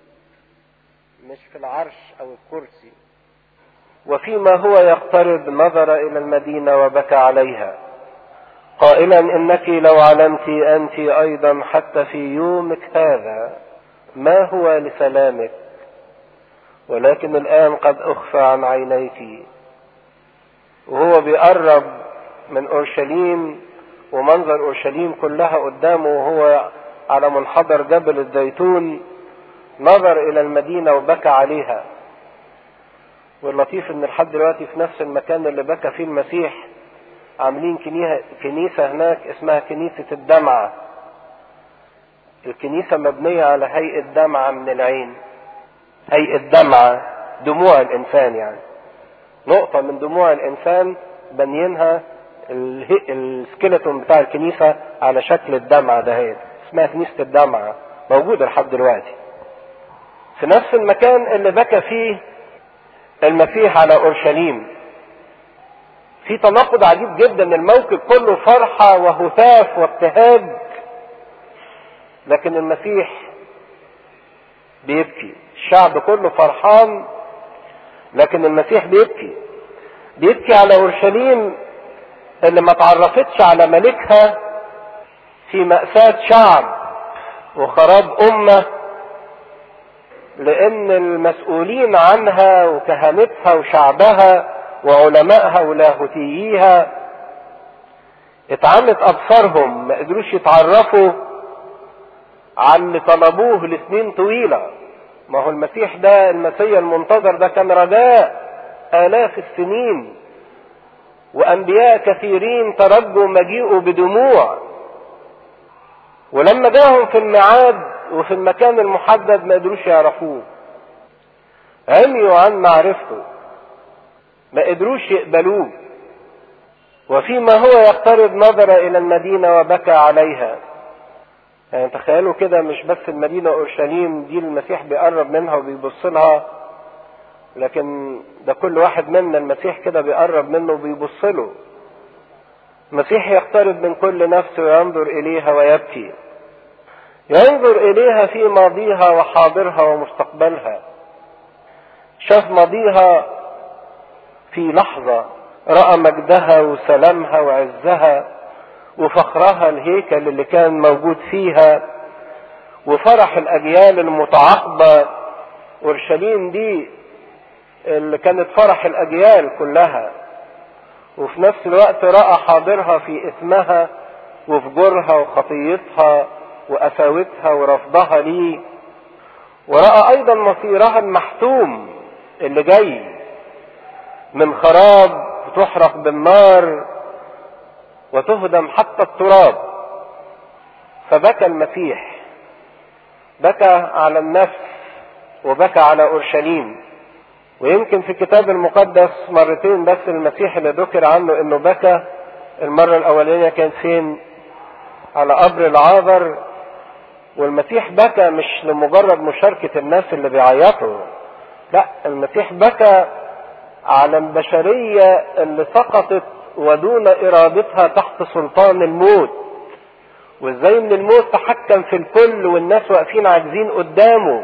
مش في العرش او الكرسي. وفيما هو يقترب نظر الى المدينة وبكى عليها قائلا انك لو علمت انت ايضا حتى في يومك هذا ما هو لسلامك، ولكن الان قد اخفى عن عينيك. وهو بيقرب من اورشليم ومنظر اورشليم كلها قدامه وهو على منحدر جبل الزيتون، نظر الى المدينة وبكى عليها. واللطيف ان لحد دلوقتي في نفس المكان اللي بكى فيه المسيح عاملين كنيسة هناك اسمها كنيسة الدمعة. الكنيسة مبنية على هيئة دمعة من العين، هيئة دمعة دموع الانسان، يعني نقطة من دموع الانسان بنينها السكيلتون بتاع الكنيسة على شكل الدمعة ده، هي اسمها كنيسة الدمعة، موجودة لحد دلوقتي في نفس المكان اللي بكى فيه المسيح على اورشليم. في تناقض عجيب جدا، الموكب كله فرحة وهتاف وابتهاج، لكن المسيح بيبكي. الشعب كله فرحان لكن المسيح بيبكي. بيبكي على اورشليم اللي ما تعرفتش على ملكها في مأساة شعب وخراب امة، لان المسؤولين عنها وكهنتها وشعبها وعلمائها ولاهوتييها اتعمت ابصارهم، ما قدروش يتعرفوا عن اللي طلبوه لسنين طويلة. ما هو المسيح ده المسيح المنتظر ده كان رجاء آلاف السنين، وانبياء كثيرين ترجوا مجيئه بدموع، ولما جاهم في الميعاد وفي المكان المحدد ما قدروش يعرفوه، عميوا عن معرفته، ما قدروش يقبلوه. وفيما هو يقترب نظر الى المدينة وبكى عليها. يعني تخيلوا كده، مش بس المدينة اورشليم دي المسيح بيقرب منها وبيبص لها، لكن ده كل واحد منا المسيح كده بيقرب منه وبيبص له. المسيح يقترب من كل نفس وينظر اليها ويبكي، ينظر اليها في ماضيها وحاضرها ومستقبلها. شاف ماضيها في لحظة، رأى مجدها وسلامها وعزها وفخرها الهيكل اللي كان موجود فيها وفرح الأجيال المتعاقبة. أورشليم دي اللي كانت فرح الأجيال كلها، وفي نفس الوقت رأى حاضرها في إثمها وفجورها وخطيتها وقساوتها ورفضها ليه، ورأى أيضا مصيرها المحتوم اللي جاي من خراب وتحرق بالنار وتهدم حتى التراب. فبكى المسيح، بكى على النفس وبكى على أورشليم. ويمكن في الكتاب المقدس مرتين بس المسيح اللي ذكر عنه انه بكى. المرة الاولانية كانت فين؟ على قبر العازر. والمسيح بكى مش لمجرد مشاركة الناس اللي بيعيطوا، لا، المسيح بكى على البشرية اللي سقطت ودون ارادتها تحت سلطان الموت، وازاي ان الموت تحكم في الكل والناس واقفين عاجزين قدامه،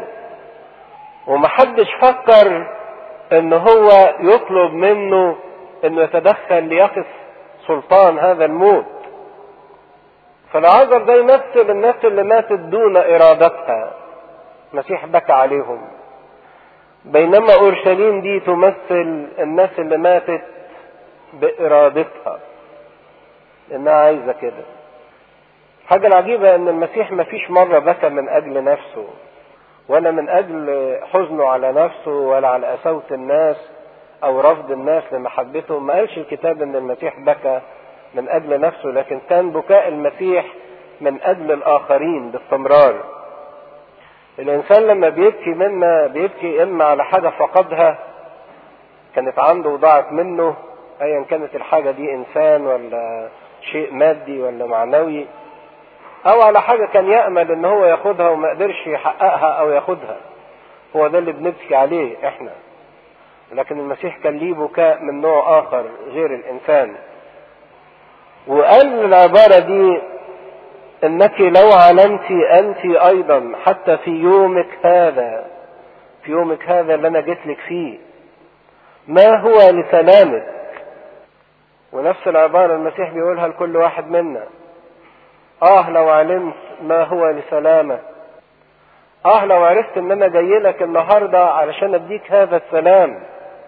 ومحدش فكر ان هو يطلب منه انه يتدخل ليقف سلطان هذا الموت. فالعازر ده يمثل الناس اللي ماتت دون ارادتها، المسيح بكى عليهم. بينما اورشليم دي تمثل الناس اللي ماتت بارادتها، لانها عايزه كده. الحاجه العجيبه ان المسيح ما فيش مره بكى من اجل نفسه، ولا من اجل حزنه على نفسه، ولا على قساوة الناس او رفض الناس لمحبته. ما قالش الكتاب ان المسيح بكى من اجل نفسه، لكن كان بكاء المسيح من اجل الاخرين باستمرار. الانسان لما بيبكي منا بيبكي اما على حاجة فقدها كانت عنده وضاعت منه، ايا كانت الحاجة دي انسان ولا شيء مادي ولا معنوي، او على حاجة كان يأمل ان هو ياخدها وما قدرش يحققها او ياخدها. هو ده اللي بنبكي عليه احنا. لكن المسيح كان ليه بكاء من نوع اخر غير الانسان. وقال العبارة دي: انك لو علمت انت ايضا حتى في يومك هذا، في يومك هذا اللي انا جيت لك فيه، ما هو لسلامك. ونفس العبارة المسيح بيقولها لكل واحد منا: اه لو علمت ما هو لسلامك، اه لو عرفت ان انا جاي لك النهارده علشان اديك هذا السلام،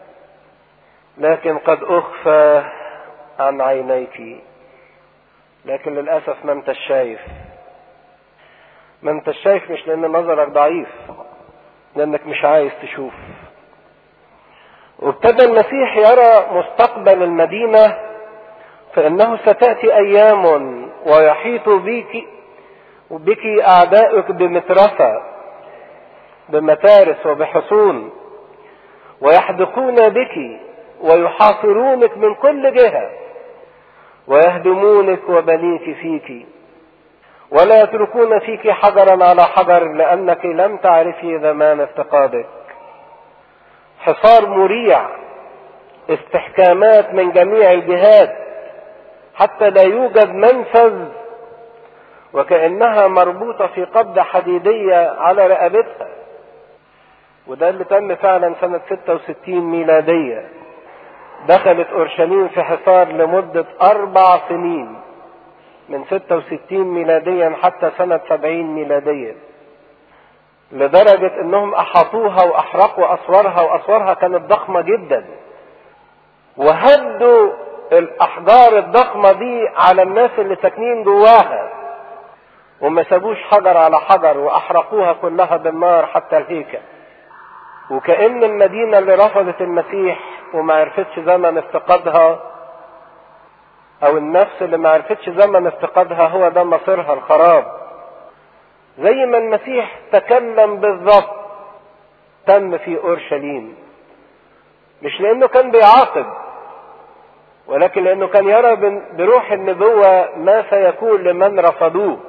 لكن قد اخفى عن عينيك. لكن للاسف ما انت شايف، ما انت شايف، مش لان نظرك ضعيف، لانك مش عايز تشوف. وابتدى المسيح يرى مستقبل المدينة، فانه ستأتي ايام ويحيط بك وبك اعدائك بمترفة بمتارس وبحصون، ويحدقون بك ويحاصرونك من كل جهة، ويهدمونك وبنيك فيك، ولا يتركون فيك حجرا على حجر، لأنك لم تعرفي زمان افتقادك. حصار مريع، استحكامات من جميع الجهات حتى لا يوجد منفذ، وكأنها مربوطة في قبضة حديدية على رقبتها. وده اللي تم فعلا سنة ستة وستين ميلادية. دخلت أورشليم في حصار لمدة أربع سنين، من ستة وستين ميلاديا حتى سنة سبعين ميلادية، لدرجة انهم احاطوها واحرقوا اسوارها، واسوارها كانت ضخمة جدا، وهدوا الاحجار الضخمة دي على الناس اللي ساكنين جواها، وما سابوش حجر على حجر، واحرقوها كلها بالنار حتى الهيكل. وكأن المدينة اللي رفضت المسيح وما عرفتش زمن افتقادها، او النفس اللي ما عرفتش زمن افتقادها، هو ده مصيرها الخراب. زي ما المسيح تكلم بالضبط تم في اورشليم، مش لانه كان بيعاقب، ولكن لانه كان يرى بروح النبوة ما سيكون لمن رفضوه.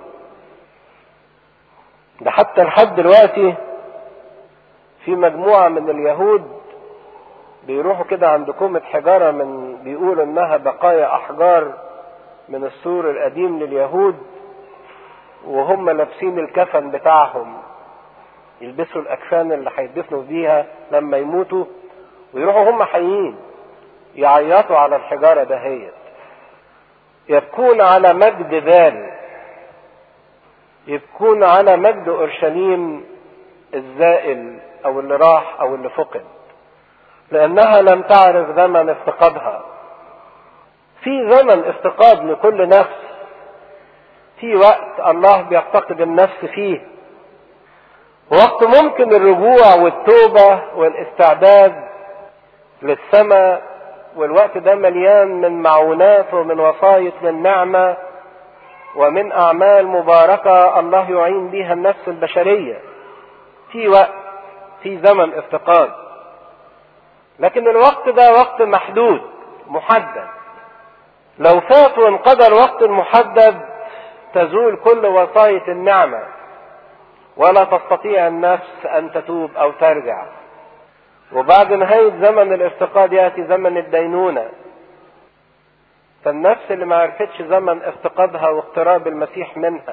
ده حتى لحد دلوقتي في مجموعة من اليهود بيروحوا كده عند كومة حجارة من بيقولوا انها بقايا احجار من السور القديم لليهود، وهم لابسين الكفن بتاعهم، يلبسوا الاكفان اللي هيدفنوا بيها لما يموتوا، ويروحوا هم حيين يعيطوا على الحجارة دهيت، يبكون على مجد ذال، يبكون على مجد اورشليم الزائل او اللي راح او اللي فقد. لأنها لم تعرف زمن افتقادها. في زمن افتقاد لكل نفس، في وقت الله بيفتقد النفس فيه، وقت ممكن الرجوع والتوبة والاستعداد للسماء، والوقت ده مليان من معونات ومن وصاية للنعمة ومن أعمال مباركة الله يعين بها النفس البشرية. في وقت، في زمن افتقاد، لكن الوقت ده وقت محدود محدد. لو فات وانقضى الوقت المحدد تزول كل وصاية النعمة، ولا تستطيع النفس أن تتوب أو ترجع. وبعد نهاية زمن الافتقاد يأتي زمن الدينونة. فالنفس اللي ما عرفتش زمن افتقادها واقتراب المسيح منها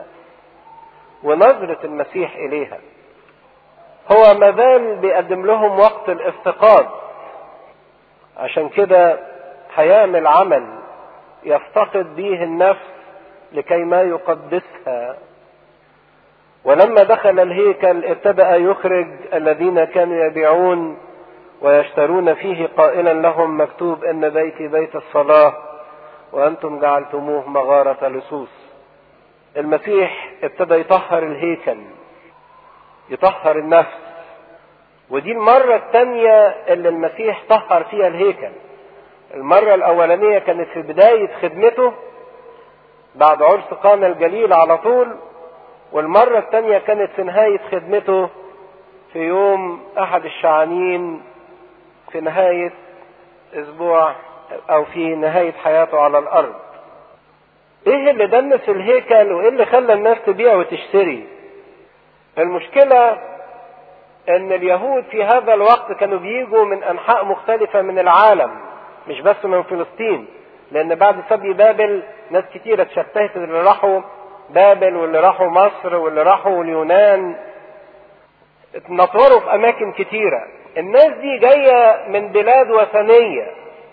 ونظرة المسيح إليها، هو مازال بيقدم لهم وقت الافتقاد. عشان كده هيعمل عمل يفتقد به النفس لكي ما يقدسها. ولما دخل الهيكل ابتدأ يخرج الذين كانوا يبيعون ويشترون فيه قائلا لهم مكتوب ان بيتي بيت الصلاة وانتم جعلتموه مغارة لصوص. المسيح ابتدى يطهر الهيكل، يطهر النفس. ودي المرة الثانية اللي المسيح طهر فيها الهيكل. المرة الاولانية كانت في بداية خدمته بعد عرس قانا الجليل على طول، والمرة الثانية كانت في نهاية خدمته في يوم احد الشعانين، في نهاية اسبوع او في نهاية حياته على الارض. ايه اللي دنس الهيكل وايه اللي خلى الناس تبيع وتشتري؟ المشكلة ان اليهود في هذا الوقت كانوا بيجوا من انحاء مختلفة من العالم، مش بس من فلسطين، لان بعد سبي بابل ناس كتيرة اتشتهت، اللي راحوا بابل واللي راحوا مصر واللي راحوا اليونان، اتنطوروا في اماكن كتيرة. الناس دي جاية من بلاد وثنية،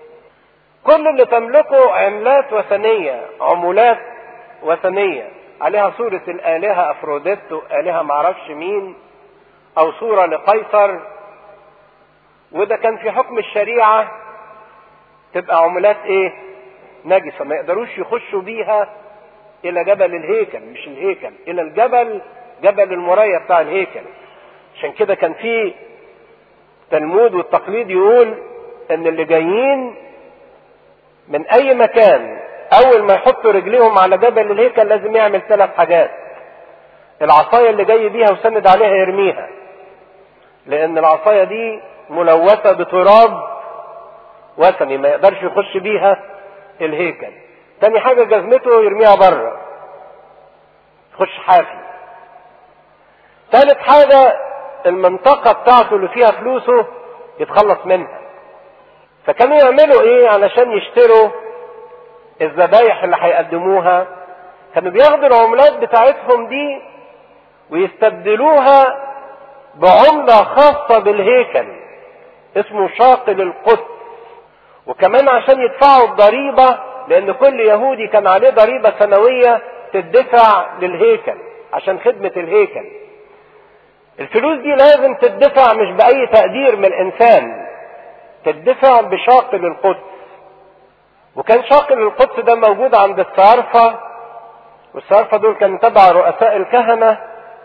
كل اللي تملكه عملات وثنية، عمولات وثنية عليها صورة الآلهة أفروديت وآلهة معرفش مين، أو صورة لقيصر. وده كان في حكم الشريعة تبقى عملات ايه؟ نجسة، ما يقدروش يخشوا بيها إلى جبل الهيكل، مش الهيكل، إلى الجبل، جبل المراية بتاع الهيكل. عشان كده كان في تلمود والتقليد يقول ان اللي جايين من اي مكان اول ما يحطوا رجليهم على جبل الهيكل لازم يعمل ثلاث حاجات. العصاية اللي جاي بيها وسند عليها يرميها، لان العصاية دي ملوثة بتراب وثني ما يقدرش يخش بيها الهيكل. تاني حاجة جزمته يرميها بره، يخش حافي. ثالث حاجة المنطقة بتاعته اللي فيها فلوسه يتخلص منها. فكانوا يعملوا ايه علشان يشتروا الذبايح اللي هيقدموها؟ كانوا بياخدوا العملات بتاعتهم دي ويستبدلوها بعملة خاصة بالهيكل اسمه شاقل القدس. وكمان عشان يدفعوا الضريبة، لان كل يهودي كان عليه ضريبة سنوية تدفع للهيكل عشان خدمة الهيكل. الفلوس دي لازم تدفع مش بأي تقدير من الإنسان، تدفع بشاقل القدس. وكان شاقل القدس ده موجود عند الصارفة، والصارفة دول كانوا تبع رؤساء الكهنة.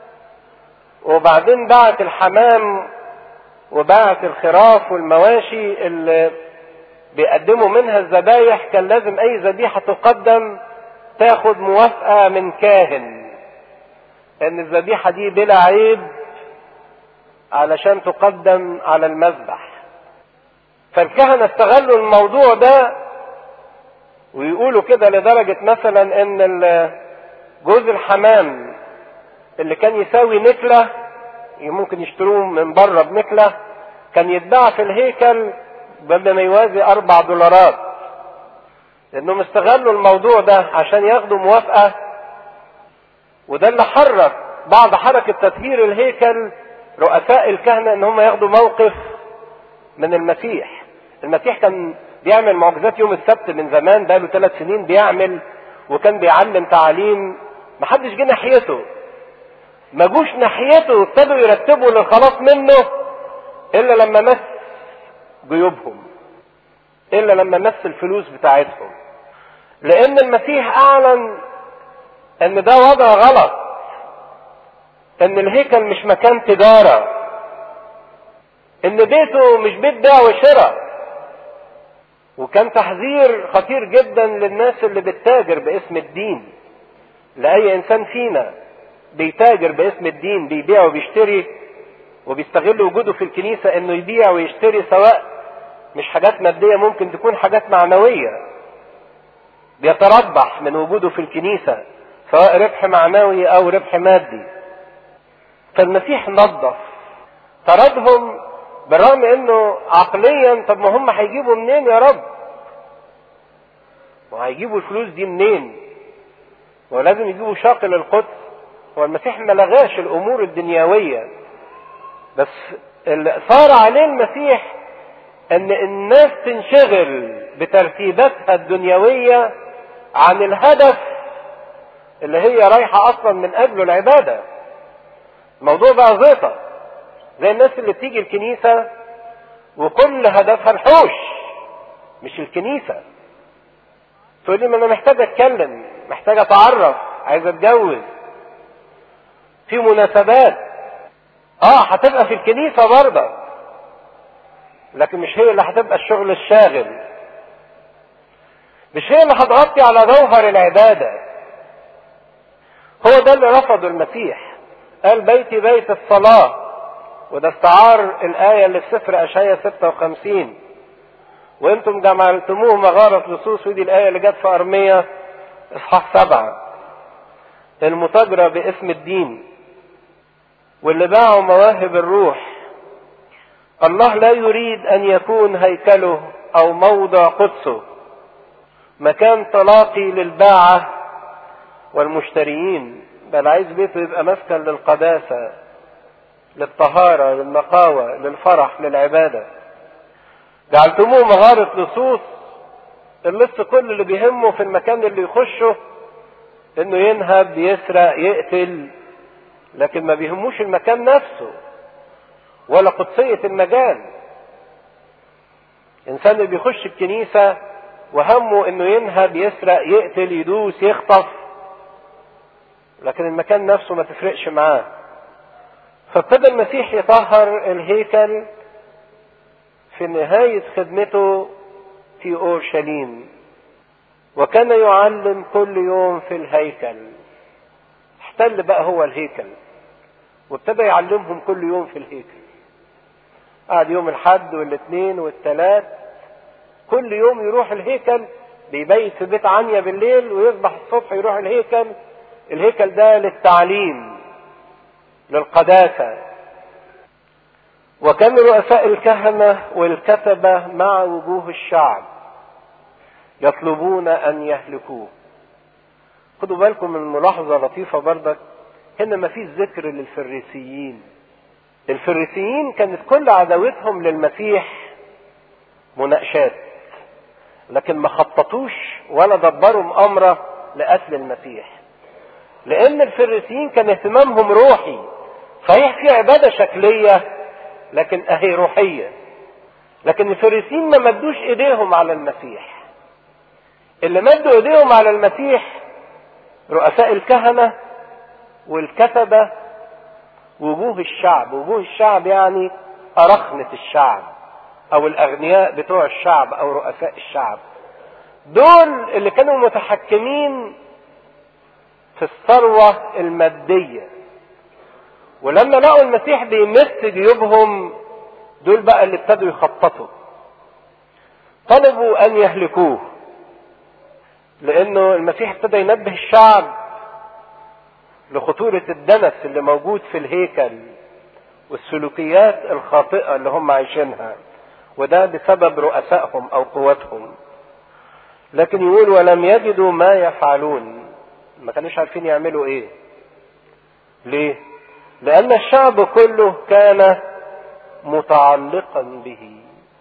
وبعدين باعت الحمام وباعت الخراف والمواشي اللي بيقدموا منها الذبايح. كان لازم أي ذبيحة تقدم تاخد موافقة من كاهن ان الذبيحة دي بلا عيب علشان تقدم على المذبح. فالكهنة استغلوا الموضوع ده ويقولوا كده لدرجة مثلا ان جوز الحمام اللي كان يساوي نكلة، ممكن يشتروه من بره بنكلة، كان يتباع في الهيكل بدل ما يوازي اربع دولارات، لانهم استغلوا الموضوع ده عشان ياخدوا موافقة. وده اللي حرك بعد حركة تطهير الهيكل رؤساء الكهنة ان هم ياخدوا موقف من المسيح. المسيح كان بيعمل معجزات يوم السبت من زمان، بقاله ثلاث سنين بيعمل، وكان بيعلم تعاليم محدش جه ناحيته. ما جوش ناحيته ابتدوا يرتبوا للخلاص منه الا لما مس جيوبهم الا لما مس الفلوس بتاعتهم، لان المسيح اعلن ان ده وضع غلط، ان الهيكل مش مكان تجارة، ان بيته مش بيت بيع وشراء. وكان تحذير خطير جدا للناس اللي بتتاجر باسم الدين، لأي انسان فينا بيتاجر باسم الدين، بيبيع وبيشتري وبيستغل وجوده في الكنيسة انه يبيع ويشتري، سواء مش حاجات مادية، ممكن تكون حاجات معنوية، بيتربح من وجوده في الكنيسة سواء ربح معنوي او ربح مادي. فالمسيح نظف طردهم، بالرغم انه عقليا طب ما هم هيجيبوا منين يا رب؟ وهيجيبوا الفلوس دي منين؟ ولازم يجيبوا شاقل القدس. والمسيح ما لغاش الامور الدنيوية، بس اللي صار عليه المسيح ان الناس تنشغل بترتيباتها الدنيوية عن الهدف اللي هي رايحة اصلا من اجله العبادة. الموضوع بقى زيطة، زي الناس اللي بتيجي الكنيسة وكل هدفها الحوش مش الكنيسة. تقول لي ما انا محتاج اتكلم، محتاج اتعرف، عايز اتجوز، في مناسبات، اه هتبقى في الكنيسة برضه، لكن مش هي اللي هتبقى الشغل الشاغل، مش هي اللي هتغطي على جوهر العبادة. هو ده اللي رفضه المسيح، قال بيتي بيت الصلاة، وده استعار الآية اللي في سفر أشعياء ستة وخمسين، وانتم جمعتموه مغارة لصوص، ودي الآية اللي جت في أرمية إصحاح سبعة، المتاجرة باسم الدين واللي باعوا مواهب الروح. الله لا يريد أن يكون هيكله أو موضع قدسه مكان تلاقي للباعة والمشتريين، بل عايز بيته يبقى مسكن للقداسة، للطهارة، للنقاوة، للفرح، للعبادة. جعلتموه مغارة لصوص، اللص كل اللي بيهمه في المكان اللي يخشه انه ينهب، يسرق، يقتل، لكن ما بيهموش المكان نفسه ولا قدسية المجال. انسان اللي بيخش الكنيسة وهمه انه ينهب، يسرق، يقتل، يدوس، يخطف، لكن المكان نفسه ما تفرقش معاه. فابتدى المسيح يطهر الهيكل في نهاية خدمته في اورشليم، وكان يعلم كل يوم في الهيكل. احتل بقى هو الهيكل وابتدى يعلمهم كل يوم في الهيكل. قعد يوم الحد والاثنين والثلاث كل يوم يروح الهيكل، بيبيت في بيت عنيا بالليل ويصبح الصبح يروح الهيكل. الهيكل ده للتعليم، للقداسة. وكان رؤساء الكهنة والكتبة مع وجوه الشعب يطلبون أن يهلكوه. خدوا بالكم من ملاحظة لطيفة بردك، هنا ما فيش ذكر للفريسيين. الفريسيين كانت كل عداوتهم للمسيح مناقشات، لكن ما خططوش ولا دبروا مؤامرة لقتل المسيح، لأن الفريسيين كان اهتمامهم روحي. صحيح في عبادة شكلية لكن اهي روحية، لكن الفريسيين ما مدوش ايديهم على المسيح. اللي مدوا ايديهم على المسيح رؤساء الكهنة والكتبة وجوه الشعب. وجوه الشعب يعني أرخنة الشعب او الاغنياء بتوع الشعب او رؤساء الشعب، دول اللي كانوا متحكمين في الثروة المادية. ولما لقوا المسيح بيمس جيوبهم، دول بقى اللي ابتدوا يخططوا، طلبوا ان يهلكوه، لانه المسيح ابتدى ينبه الشعب لخطورة الدنس اللي موجود في الهيكل والسلوكيات الخاطئة اللي هم عايشينها، وده بسبب رؤسائهم او قوتهم. لكن يقول ولم يجدوا ما يفعلون، ما كانوش عارفين يعملوا ايه. ليه؟ لان الشعب كله كان متعلقا به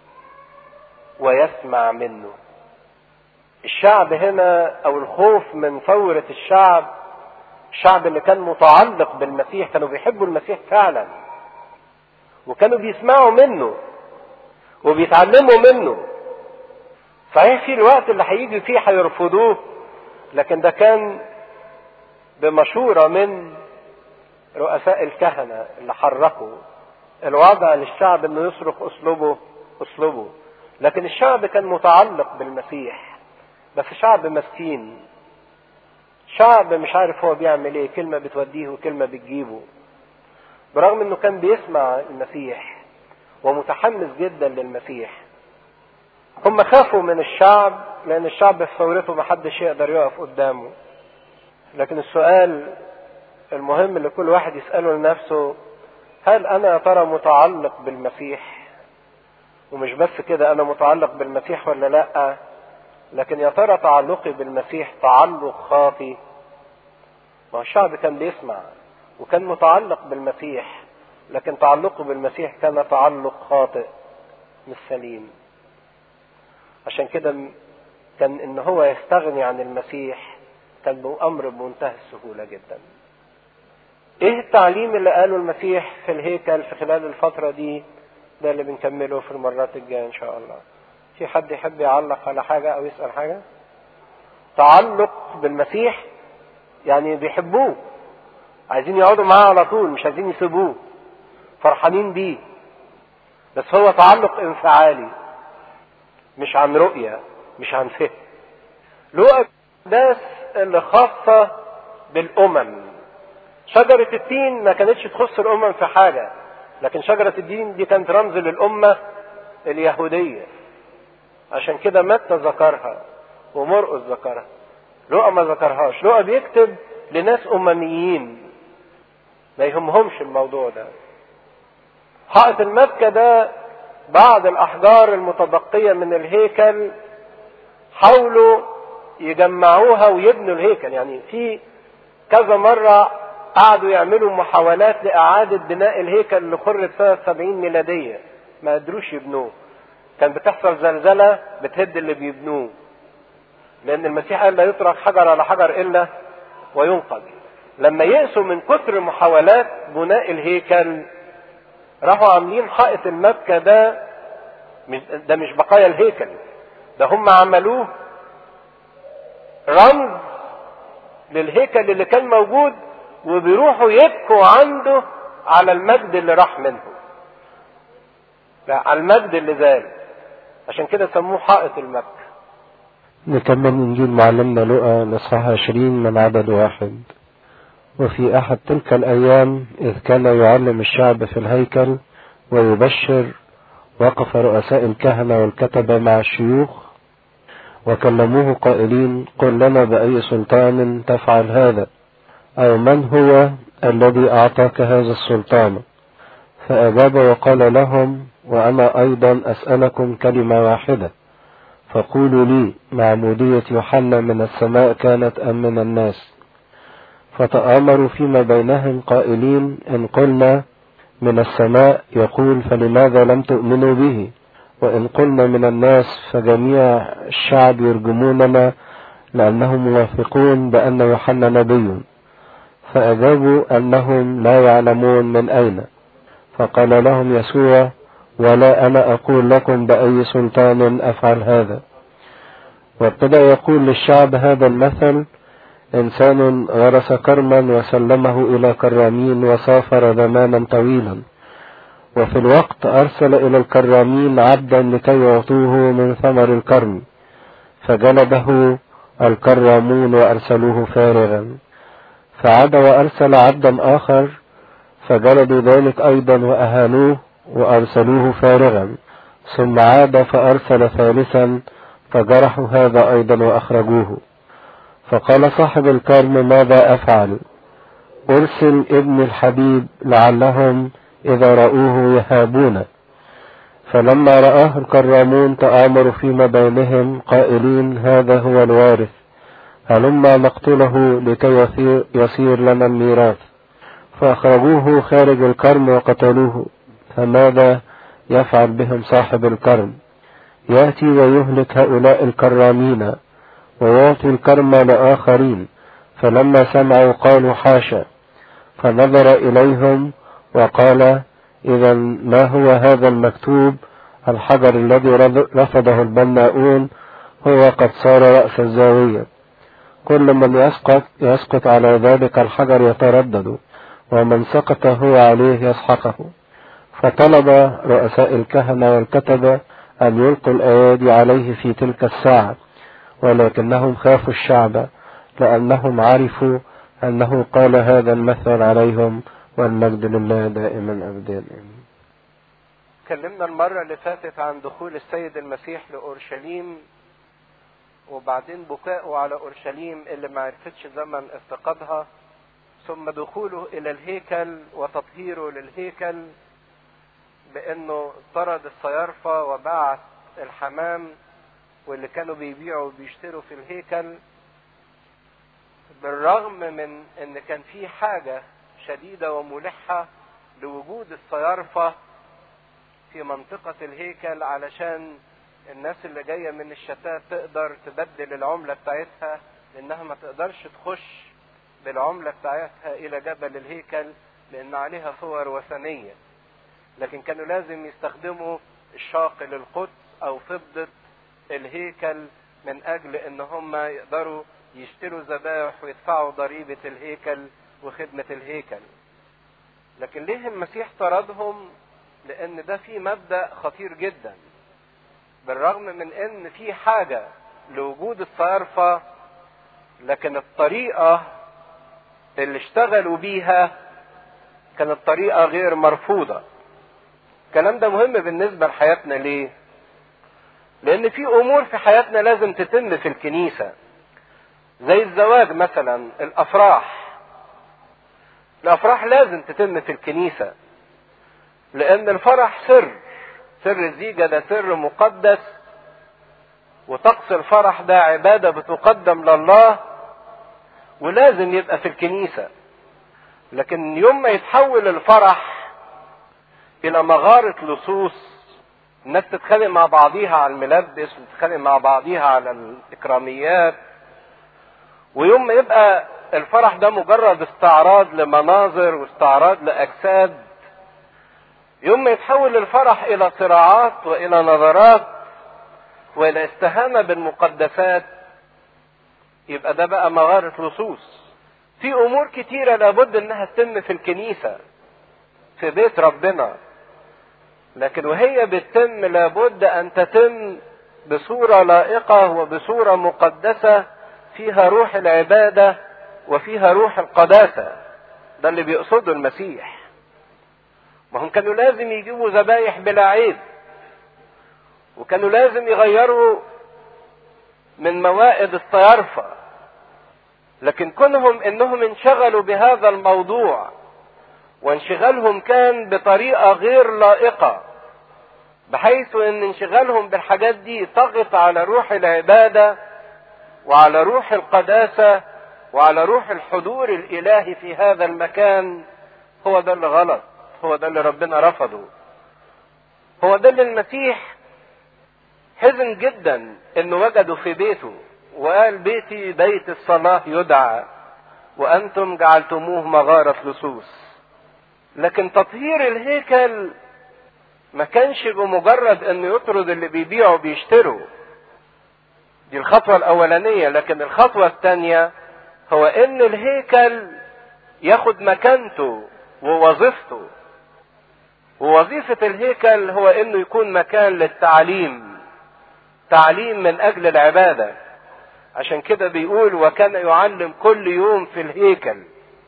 ويسمع منه. الشعب هنا او الخوف من ثورة الشعب، الشعب اللي كان متعلق بالمسيح، كانوا بيحبوا المسيح فعلا وكانوا بيسمعوا منه وبيتعلموا منه. صحيح في الوقت اللي هيجي فيه هيرفضوه، لكن ده كان بمشورة من رؤساء الكهنة اللي حركوا الوضع للشعب انه يصرخ اسلوبه اسلوبه. لكن الشعب كان متعلق بالمسيح، بس شعب مسكين، شعب مش عارف هو بيعمل ايه، كلمة بتوديه وكلمة بتجيبه، برغم انه كان بيسمع المسيح ومتحمس جدا للمسيح. هم خافوا من الشعب لان الشعب في ثورته محدش يقدر يقف قدامه. لكن السؤال المهم اللي كل واحد يسأله لنفسه، هل انا يا ترى متعلق بالمسيح؟ ومش بس كده، انا متعلق بالمسيح ولا لا؟ لكن يا ترى تعلقي بالمسيح تعلق خاطئ؟ ما الشعب كان بيسمع وكان متعلق بالمسيح، لكن تعلقه بالمسيح كان تعلق خاطئ مش سليم. عشان كده كان ان هو يستغني عن المسيح كان بأمر بمنتهى السهولة جدا. ايه التعليم اللي قاله المسيح في الهيكل في خلال الفترة دي؟ ده اللي بنكمله في المرات الجاية ان شاء الله. في حد يحب يعلق على حاجة او يسأل حاجة؟ تعلق بالمسيح يعني بيحبوه، عايزين يقعدوا معاه على طول، مش عايزين يسيبوه، فرحانين بيه، بس هو تعلق انفعالي مش عن رؤية مش عن فهم. له أقداس اللي خاصة بالأمم. شجرة التين ما كانتش تخص الأمم في حاجة، لكن شجرة الدين دي كانت رمز للأمة اليهودية. عشان كده متى ذكرها ومرقس ذكرها، لوقا ما ذكرهاش. لوقا بيكتب لناس أمميين ما يهمهمش الموضوع ده. حائط المبكى ده بعض الأحجار المتبقية من الهيكل حاولوا يجمعوها ويبنوا الهيكل. يعني في كذا مرة قعدوا يعملوا محاولات لإعادة بناء الهيكل اللي خرب سنة سبعين ميلادية، ما قدروش يبنوه. كان بتحصل زلزلة بتهد اللي بيبنوه، لأن المسيح قال لا يترك حجر على حجر إلا وينقض. لما يأسوا من كثر محاولات بناء الهيكل راحوا عاملين حائط المبكى ده. ده مش بقايا الهيكل، ده هم عملوه رمز للهيكل اللي كان موجود، وبيروحوا يبكوا عنده على المجد اللي راح منه، لا على المجد اللي زال. عشان كده سموه حائط المبكى. نكمل إنجيل معلمنا لوقا الإصحاح عشرين من عدد واحد. وفي أحد تلك الأيام إذ كان يعلم الشعب في الهيكل ويبشر، وقف رؤساء الكهنة والكتبة مع الشيوخ وكلموه قائلين: قل لنا بأي سلطان تفعل هذا، أو من هو الذي أعطاك هذا السلطان؟ فأجاب وقال لهم: وأنا أيضا أسألكم كلمة واحدة، فقولوا لي معمودية يوحنا من السماء كانت أم من الناس؟ فتآمروا فيما بينهم قائلين: إن قلنا من السماء يقول فلماذا لم تؤمنوا به؟ وإن قلنا من الناس فجميع الشعب يرجموننا لأنهم موافقون بأن يوحنا نبي. فأجابوا أنهم لا يعلمون من أين. فقال لهم يسوع: ولا أنا أقول لكم بأي سلطان أفعل هذا. وابتدأ يقول للشعب هذا المثل: إنسان غرس كرما وسلمه إلى كرامين وسافر زمانا طويلا، وفي الوقت أرسل إلى الكرامين عبدا لكي يعطوه من ثمر الكرم، فجلده الكرامون وأرسلوه فارغا. فعاد وأرسل عبدا آخر، فجلدوا ذلك أيضا وأهانوه وأرسلوه فارغا. ثم عاد فأرسل ثالثا، فجرحوا هذا أيضا وأخرجوه. فقال صاحب الكرم: ماذا أفعل؟ أرسل ابن الحبيب لعلهم إذا رأوه يهابون. فلما رآه الكرامون تآمروا فيما بينهم قائلين: هذا هو الوارث، هلما نقتله لكي يصير لنا الميراث. فأخرجوه خارج الكرم وقتلوه. فماذا يفعل بهم صاحب الكرم؟ يأتي ويهلك هؤلاء الكرامين ويعطي الكرم لآخرين. فلما سمعوا قالوا: حاشا. فنظر إليهم وقال: إذا ما هو هذا المكتوب؟ الحجر الذي رفضه البناؤون هو قد صار رأس الزاوية. كل من يسقط يسقط على ذلك الحجر يتردد، ومن سقط هو عليه يسحقه. فطلب رؤساء الكهنة والكتبة أن يلقوا الأيادي عليه في تلك الساعة، ولكنهم خافوا الشعب لأنهم عرفوا أنه قال هذا المثل عليهم، والمجد لله دائما أبدا. اتكلمنا المرة اللي فاتت عن دخول السيد المسيح لأورشليم، وبعدين بكاؤه على أورشليم اللي ما عرفتش زمن افتقادها، ثم دخوله إلى الهيكل وتطهيره للهيكل بأنه طرد الصيارفة وبعث الحمام واللي كانوا بيبيعوا وبيشتروا في الهيكل، بالرغم من ان كان في حاجة شديدة وملحة لوجود الصيارفة في منطقة الهيكل علشان الناس اللي جاية من الشتات تقدر تبدل العملة بتاعتها، لانها ما تقدرش تخش بالعملة بتاعتها الى جبل الهيكل لان عليها صور وثنية، لكن كانوا لازم يستخدموا الشاقل القدس او فضة الهيكل من اجل ان هم يقدروا يشتروا ذبائح ويدفعوا ضريبة الهيكل وخدمة الهيكل. لكن ليه المسيح طردهم؟ لان ده في مبدأ خطير جدا، بالرغم من ان في حاجة لوجود الصيارفة، لكن الطريقة اللي اشتغلوا بيها كانت طريقة غير مرفوضة. الكلام ده مهم بالنسبة لحياتنا. ليه؟ لان في امور في حياتنا لازم تتم في الكنيسة، زي الزواج مثلا، الافراح الافراح لازم تتم في الكنيسة، لان الفرح سر سر الزيجة ده سر مقدس، وطقس الفرح ده عبادة بتقدم لله ولازم يبقى في الكنيسة. لكن يوم ما يتحول الفرح الى مغارة لصوص، الناس تتخانق مع بعضيها على الملبس وتتخانق مع بعضيها على الاكراميات، ويوم ما يبقى الفرح ده مجرد استعراض لمناظر واستعراض لاجساد، يوم ما يتحول الفرح الى صراعات والى نظرات والى استهانة بالمقدسات، يبقى ده بقى مغارة لصوص. في امور كتيرة لابد انها تتم في الكنيسة في بيت ربنا، لكن وهي بتتم لابد ان تتم بصورة لائقة وبصورة مقدسة فيها روح العبادة وفيها روح القداسة. ده اللي بيقصده المسيح. وهم كانوا لازم يجيبوا ذبايح بلا عيب، وكانوا لازم يغيروا من موائد الصيارفة، لكن كونهم انهم انشغلوا بهذا الموضوع وانشغالهم كان بطريقة غير لائقة، بحيث ان انشغالهم بالحاجات دي طغت على روح العبادة وعلى روح القداسة وعلى روح الحضور الالهي في هذا المكان. هو ده اللي غلط، هو ده اللي ربنا رفضه، هو ده اللي المسيح حزن جدا انه وجده في بيته وقال بيتي بيت الصلاة يدعى وانتم جعلتموه مغارة لصوص. لكن تطهير الهيكل ما كانش بمجرد انه يطرد اللي بيبيعوا وبيشتروا، دي الخطوة الاولانية. لكن الخطوة الثانية هو ان الهيكل ياخد مكانته ووظيفته. ووظيفة الهيكل هو انه يكون مكان للتعليم، تعليم من اجل العبادة. عشان كده بيقول وكان يعلم كل يوم في الهيكل.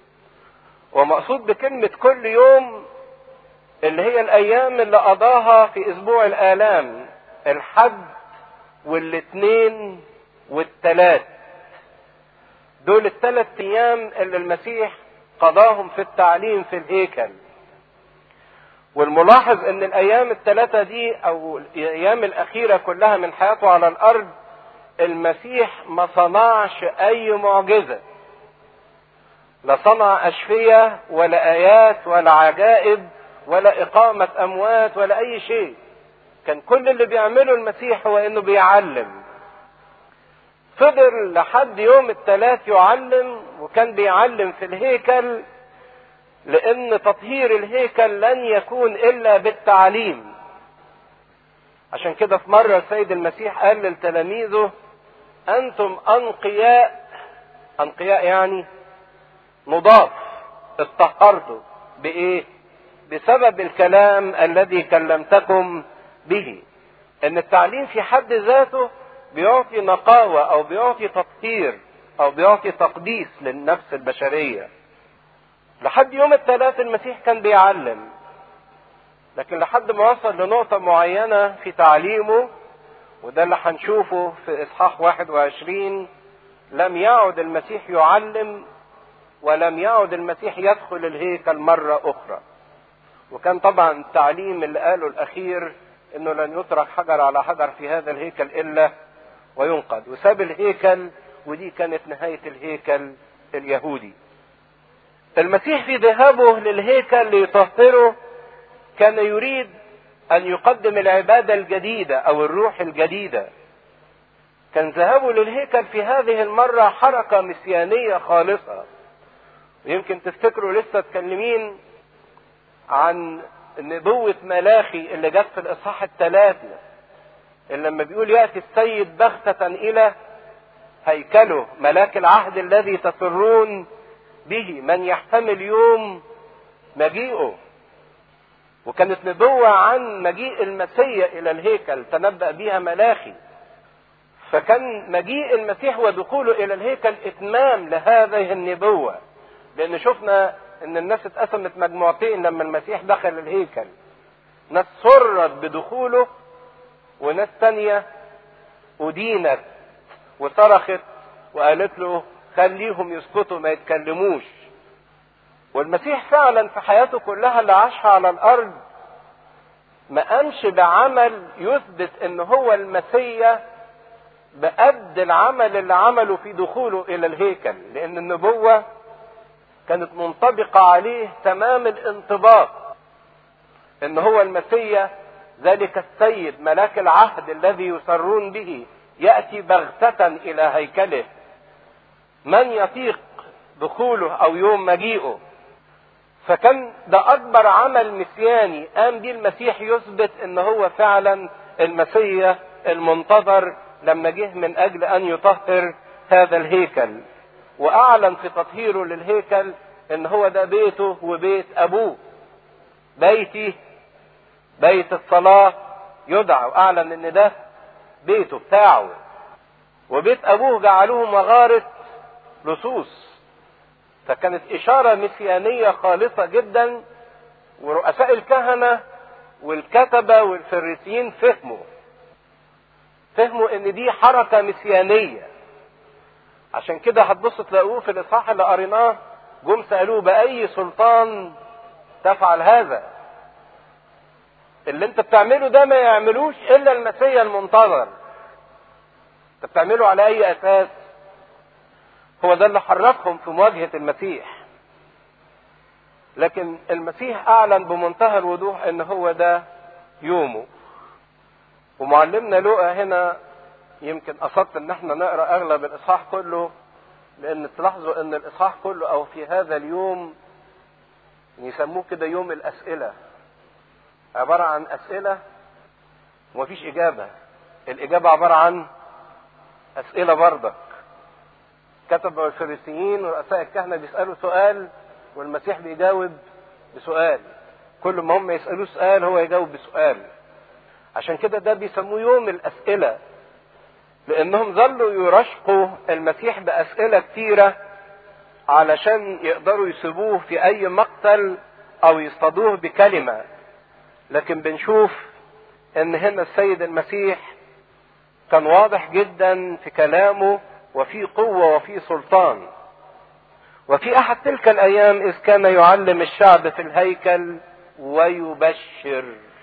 ومقصود بكلمة كل يوم اللي هي الايام اللي قضاها في اسبوع الالام، الحد والاثنين والثلاث، دول الثلاث ايام اللي المسيح قضاهم في التعليم في الهيكل. والملاحظ ان الايام الثلاثة دي او الايام الاخيرة كلها من حياته على الارض المسيح ما صنعش اي معجزة، لا صنع اشفية ولا ايات ولا عجائب ولا اقامة اموات ولا اي شيء. كان كل اللي بيعمله المسيح هو انه بيعلم. فضل لحد يوم الثلاث يعلم، وكان بيعلم في الهيكل، لان تطهير الهيكل لن يكون الا بالتعليم. عشان كده في مرة السيد المسيح قال لتلاميذه أنتم أنقياء، أنقياء يعني نضاف، اتطهرتوا بإيه؟ بسبب الكلام الذي كلمتكم به. ان التعليم في حد ذاته بيعطي نقاوة او بيعطي تطهير او بيعطي تقديس للنفس البشرية. لحد يوم الثلاث المسيح كان بيعلم، لكن لحد ما وصل لنقطة معينة في تعليمه، وده اللي هنشوفه في اصحاح واحد وعشرين، لم يعد المسيح يعلم ولم يعد المسيح يدخل الهيكل مرة اخرى. وكان طبعا التعليم اللي قاله الاخير انه لن يترك حجر على حجر في هذا الهيكل الا وينقض، وساب الهيكل، ودي كانت نهاية الهيكل اليهودي. المسيح في ذهابه للهيكل ليطهره كان يريد ان يقدم العبادة الجديدة او الروح الجديدة. كان ذهابه للهيكل في هذه المرة حركة مسيانية خالصة. يمكن تفتكروا لسه تكلمين عن نبوة ملاخي اللي جت في الاصحاح الثلاثة، اللي لما بيقول يأتي السيد بغتة الى هيكله، ملاك العهد الذي تسرون به، من يحتمل يوم مجيئه. وكانت نبوة عن مجيء المسيح الى الهيكل تنبأ بها ملاخي. فكان مجيء المسيح ودخوله الى الهيكل اتمام لهذه النبوة، لان شفنا ان الناس اتقسمت مجموعتين لما المسيح دخل الهيكل. ناس سرت بدخوله، وناس تانية أدينت وصرخت وقالت له خليهم يسكتوا ما يتكلموش. والمسيح فعلا في حياته كلها اللي عاشها على الارض ما قامش بعمل يثبت ان هو المسيح بقد العمل اللي عمله في دخوله الى الهيكل، لان النبوة كانت منطبقة عليه تمام الانطباق ان هو المسيح، ذلك السيد ملاك العهد الذي يسرون به يأتي بغتة الى هيكله، من يطيق دخوله او يوم مجيئه. فكان ده اكبر عمل مسياني قام به المسيح يثبت ان هو فعلا المسيح المنتظر لما جه من اجل ان يطهر هذا الهيكل. واعلن في تطهيره للهيكل ان هو ده بيته وبيت ابوه. بيتي بيت الصلاة يدعى، واعلن ان ده بيته بتاعه، وبيت ابوه جعلوه مغارة لصوص. فكانت اشارة مسيانية خالصة جدا. ورؤساء الكهنة والكتبة والفريسيين فهموا فهموا ان دي حركة مسيانية. عشان كده هتبصوا تلاقوه في الاصحاح اللي قريناه جم سألوه بأي سلطان تفعل هذا؟ اللي انت بتعمله ده ما يعملوش الا المسيح المنتظر. انت بتعمله على اي اساس؟ هو ده اللي حركهم في مواجهة المسيح. لكن المسيح اعلن بمنتهى الوضوح ان هو ده يومه. ومعلمنا لوقا هنا يمكن قصدت ان احنا نقرا اغلب الاصحاح كله، لان تلاحظوا ان الاصحاح كله او في هذا اليوم يسموه كده يوم الاسئله، عباره عن اسئله ومفيش اجابه. الاجابه عباره عن اسئله برضك. كتب الفريسيين ورؤساء الكهنه بيسالوا سؤال والمسيح بيجاوب بسؤال. كل ما هم يسالوه سؤال هو يجاوب بسؤال. عشان كده ده بيسموه يوم الاسئله، لانهم ظلوا يرشقوا المسيح باسئله كتيره علشان يقدروا يسيبوه في اي مقتل او يصطادوه بكلمه. لكن بنشوف ان هنا السيد المسيح كان واضح جدا في كلامه وفي قوه وفي سلطان. وفي احد تلك الايام اذ كان يعلم الشعب في الهيكل ويبشر.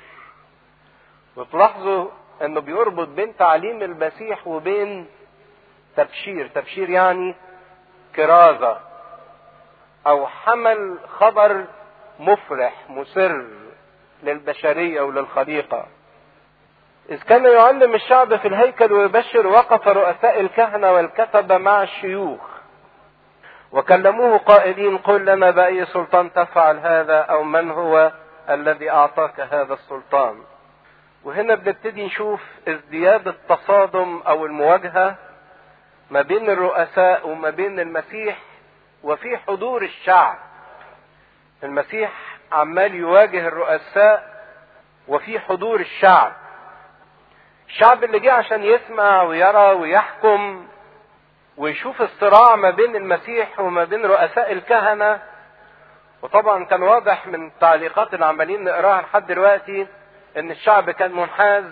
وتلاحظوا انه بيربط بين تعليم المسيح وبين تبشير. تبشير يعني كرازة او حمل خبر مفرح مسر للبشرية وللخليقة. اذ كان يعلم الشعب في الهيكل ويبشر وقف رؤساء الكهنة والكتبة مع الشيوخ وكلموه قائلين قل لنا بأي سلطان تفعل هذا او من هو الذي اعطاك هذا السلطان. وهنا بنبتدي نشوف ازدياد التصادم او المواجهة ما بين الرؤساء وما بين المسيح وفي حضور الشعب. المسيح عمال يواجه الرؤساء وفي حضور الشعب. الشعب اللي جه عشان يسمع ويرى ويحكم ويشوف الصراع ما بين المسيح وما بين رؤساء الكهنة. وطبعا كان واضح من التعليقات اللي عمالين نقراها لحد دلوقتي ان الشعب كان منحاز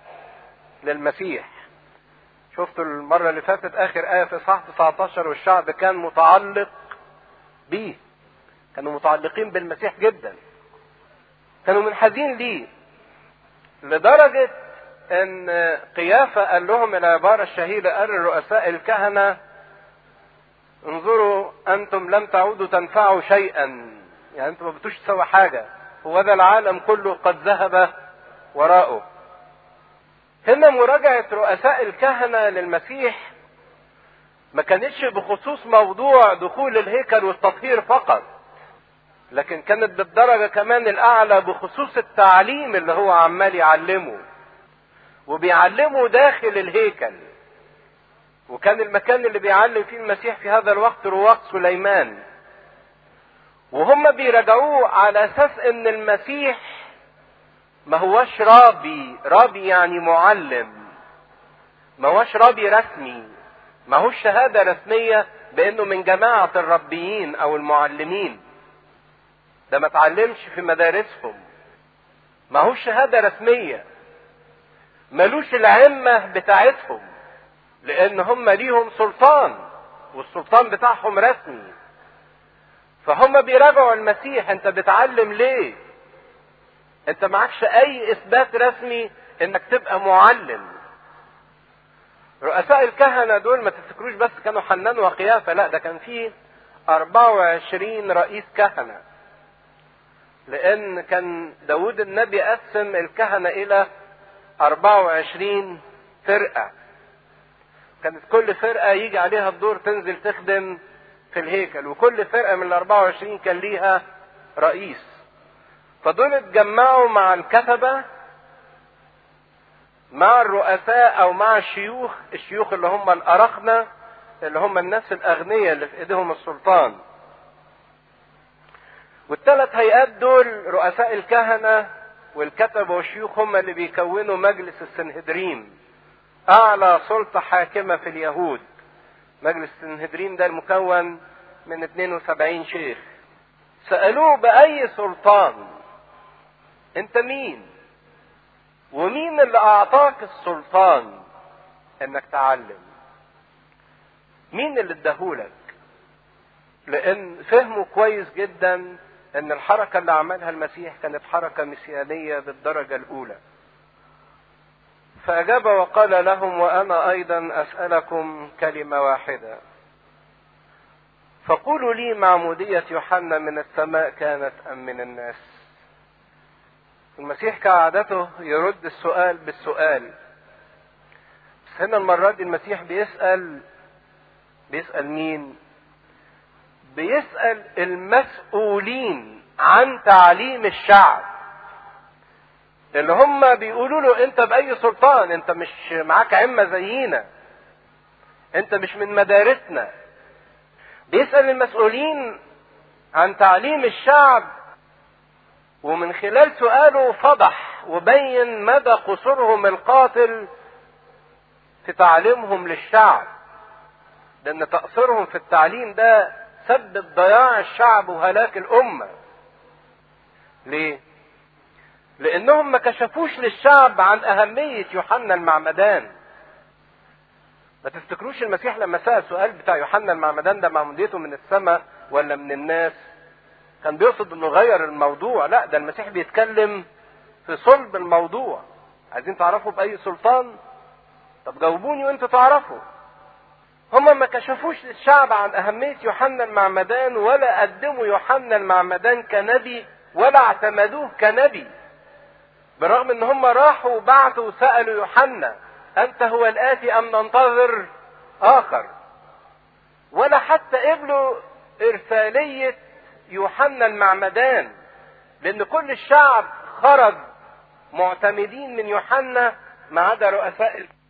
للمسيح. شفتوا المرة اللي فاتت اخر آية في اصحاح تسعة عشر والشعب كان متعلق بيه، كانوا متعلقين بالمسيح جدا، كانوا منحازين ليه لدرجة ان قيافة قال لهم العبارة الشهيرة، قال الرؤساء الكهنة انظروا انتم لم تعودوا تنفعوا شيئا، يعني انتم ما بتوش تسوي حاجة، هو ده العالم كله قد ذهب وراءه. هنا مراجعة رؤساء الكهنة للمسيح ما كانتش بخصوص موضوع دخول الهيكل والتطهير فقط، لكن كانت بالدرجة كمان الاعلى بخصوص التعليم اللي هو عمال يعلمه، وبيعلمه داخل الهيكل. وكان المكان اللي بيعلم فيه المسيح في هذا الوقت رواق سليمان، وهم بيراجعوه على اساس ان المسيح ما هوش رابي، رابي يعني معلم، ما هوش رابي رسمي، ما هوش شهادة رسمية بانه من جماعة الربيين او المعلمين، ده ما اتعلمش في مدارسهم، ما هوش شهادة رسمية، ملوش العمة بتاعتهم، لان هم ليهم سلطان والسلطان بتاعهم رسمي. فهم بيراجعوا المسيح، انت بتعلم ليه؟ انت معكش اي اثبات رسمي انك تبقى معلم. رؤساء الكهنة دول ما تفتكروش بس كانوا حنان وقيافة، لا ده كان فيه اربعة وعشرين رئيس كهنة، لان كان داود النبي قسم الكهنة الى اربعة وعشرين فرقة، كانت كل فرقة يجي عليها الدور تنزل تخدم في الهيكل، وكل فرقة من الاربعة وعشرين كان ليها رئيس. فدول اتجمعوا مع الكتبة، مع الرؤساء او مع الشيوخ، الشيوخ اللي هم الأرخنة، اللي هم الناس الاغنياء اللي في ايديهم السلطان. والثلاث هيئات دول رؤساء الكهنة والكتبة والشيوخ هم اللي بيكونوا مجلس السنهدرين، اعلى سلطة حاكمة في اليهود. مجلس السنهدرين ده المكون من اثنين وسبعين شيخ. سألوه بأي سلطان انت مين؟ ومين اللي اعطاك السلطان انك تعلم؟ مين اللي اداهولك؟ لان فهموا كويس جدا ان الحركة اللي عملها المسيح كانت حركة مسيانية بالدرجة الاولى. فاجاب وقال لهم وانا ايضا اسألكم كلمة واحدة، فقولوا لي معمودية يوحنا من السماء كانت ام من الناس؟ المسيح كعادته يرد السؤال بالسؤال، بس هنا المرة دي المسيح بيسأل بيسأل مين؟ بيسأل المسؤولين عن تعليم الشعب، اللي هم بيقولوا له انت بأي سلطان؟ انت مش معاك عمة زينا، انت مش من مدارسنا. بيسأل المسؤولين عن تعليم الشعب، ومن خلال سؤاله فضح وبين مدى قصورهم القاتل في تعليمهم للشعب، لان تقصيرهم في التعليم ده سبب ضياع الشعب وهلاك الامة. ليه؟ لانهم ما كشفوش للشعب عن اهمية يوحنا المعمدان. ما تفتكروش المسيح لما سأل سؤال بتاع يوحنا المعمدان ده معموديته من السماء ولا من الناس كان بيقصد انه غير الموضوع، لا ده المسيح بيتكلم في صلب الموضوع. عايزين تعرفوا بأي سلطان؟ طب جاوبوني وانتوا تعرفوا. هم ما كشفوش للشعب عن أهمية يوحنا المعمدان، ولا قدموا يوحنا المعمدان كنبي، ولا اعتمدوه كنبي، بالرغم ان هم راحوا وبعثوا وسألوا يوحنا انت هو الآتي ام ننتظر اخر، ولا حتى قبلوا ارسالية يوحنا المعمدان، لان كل الشعب خرج معتمدين من يوحنا ما عدا رؤساء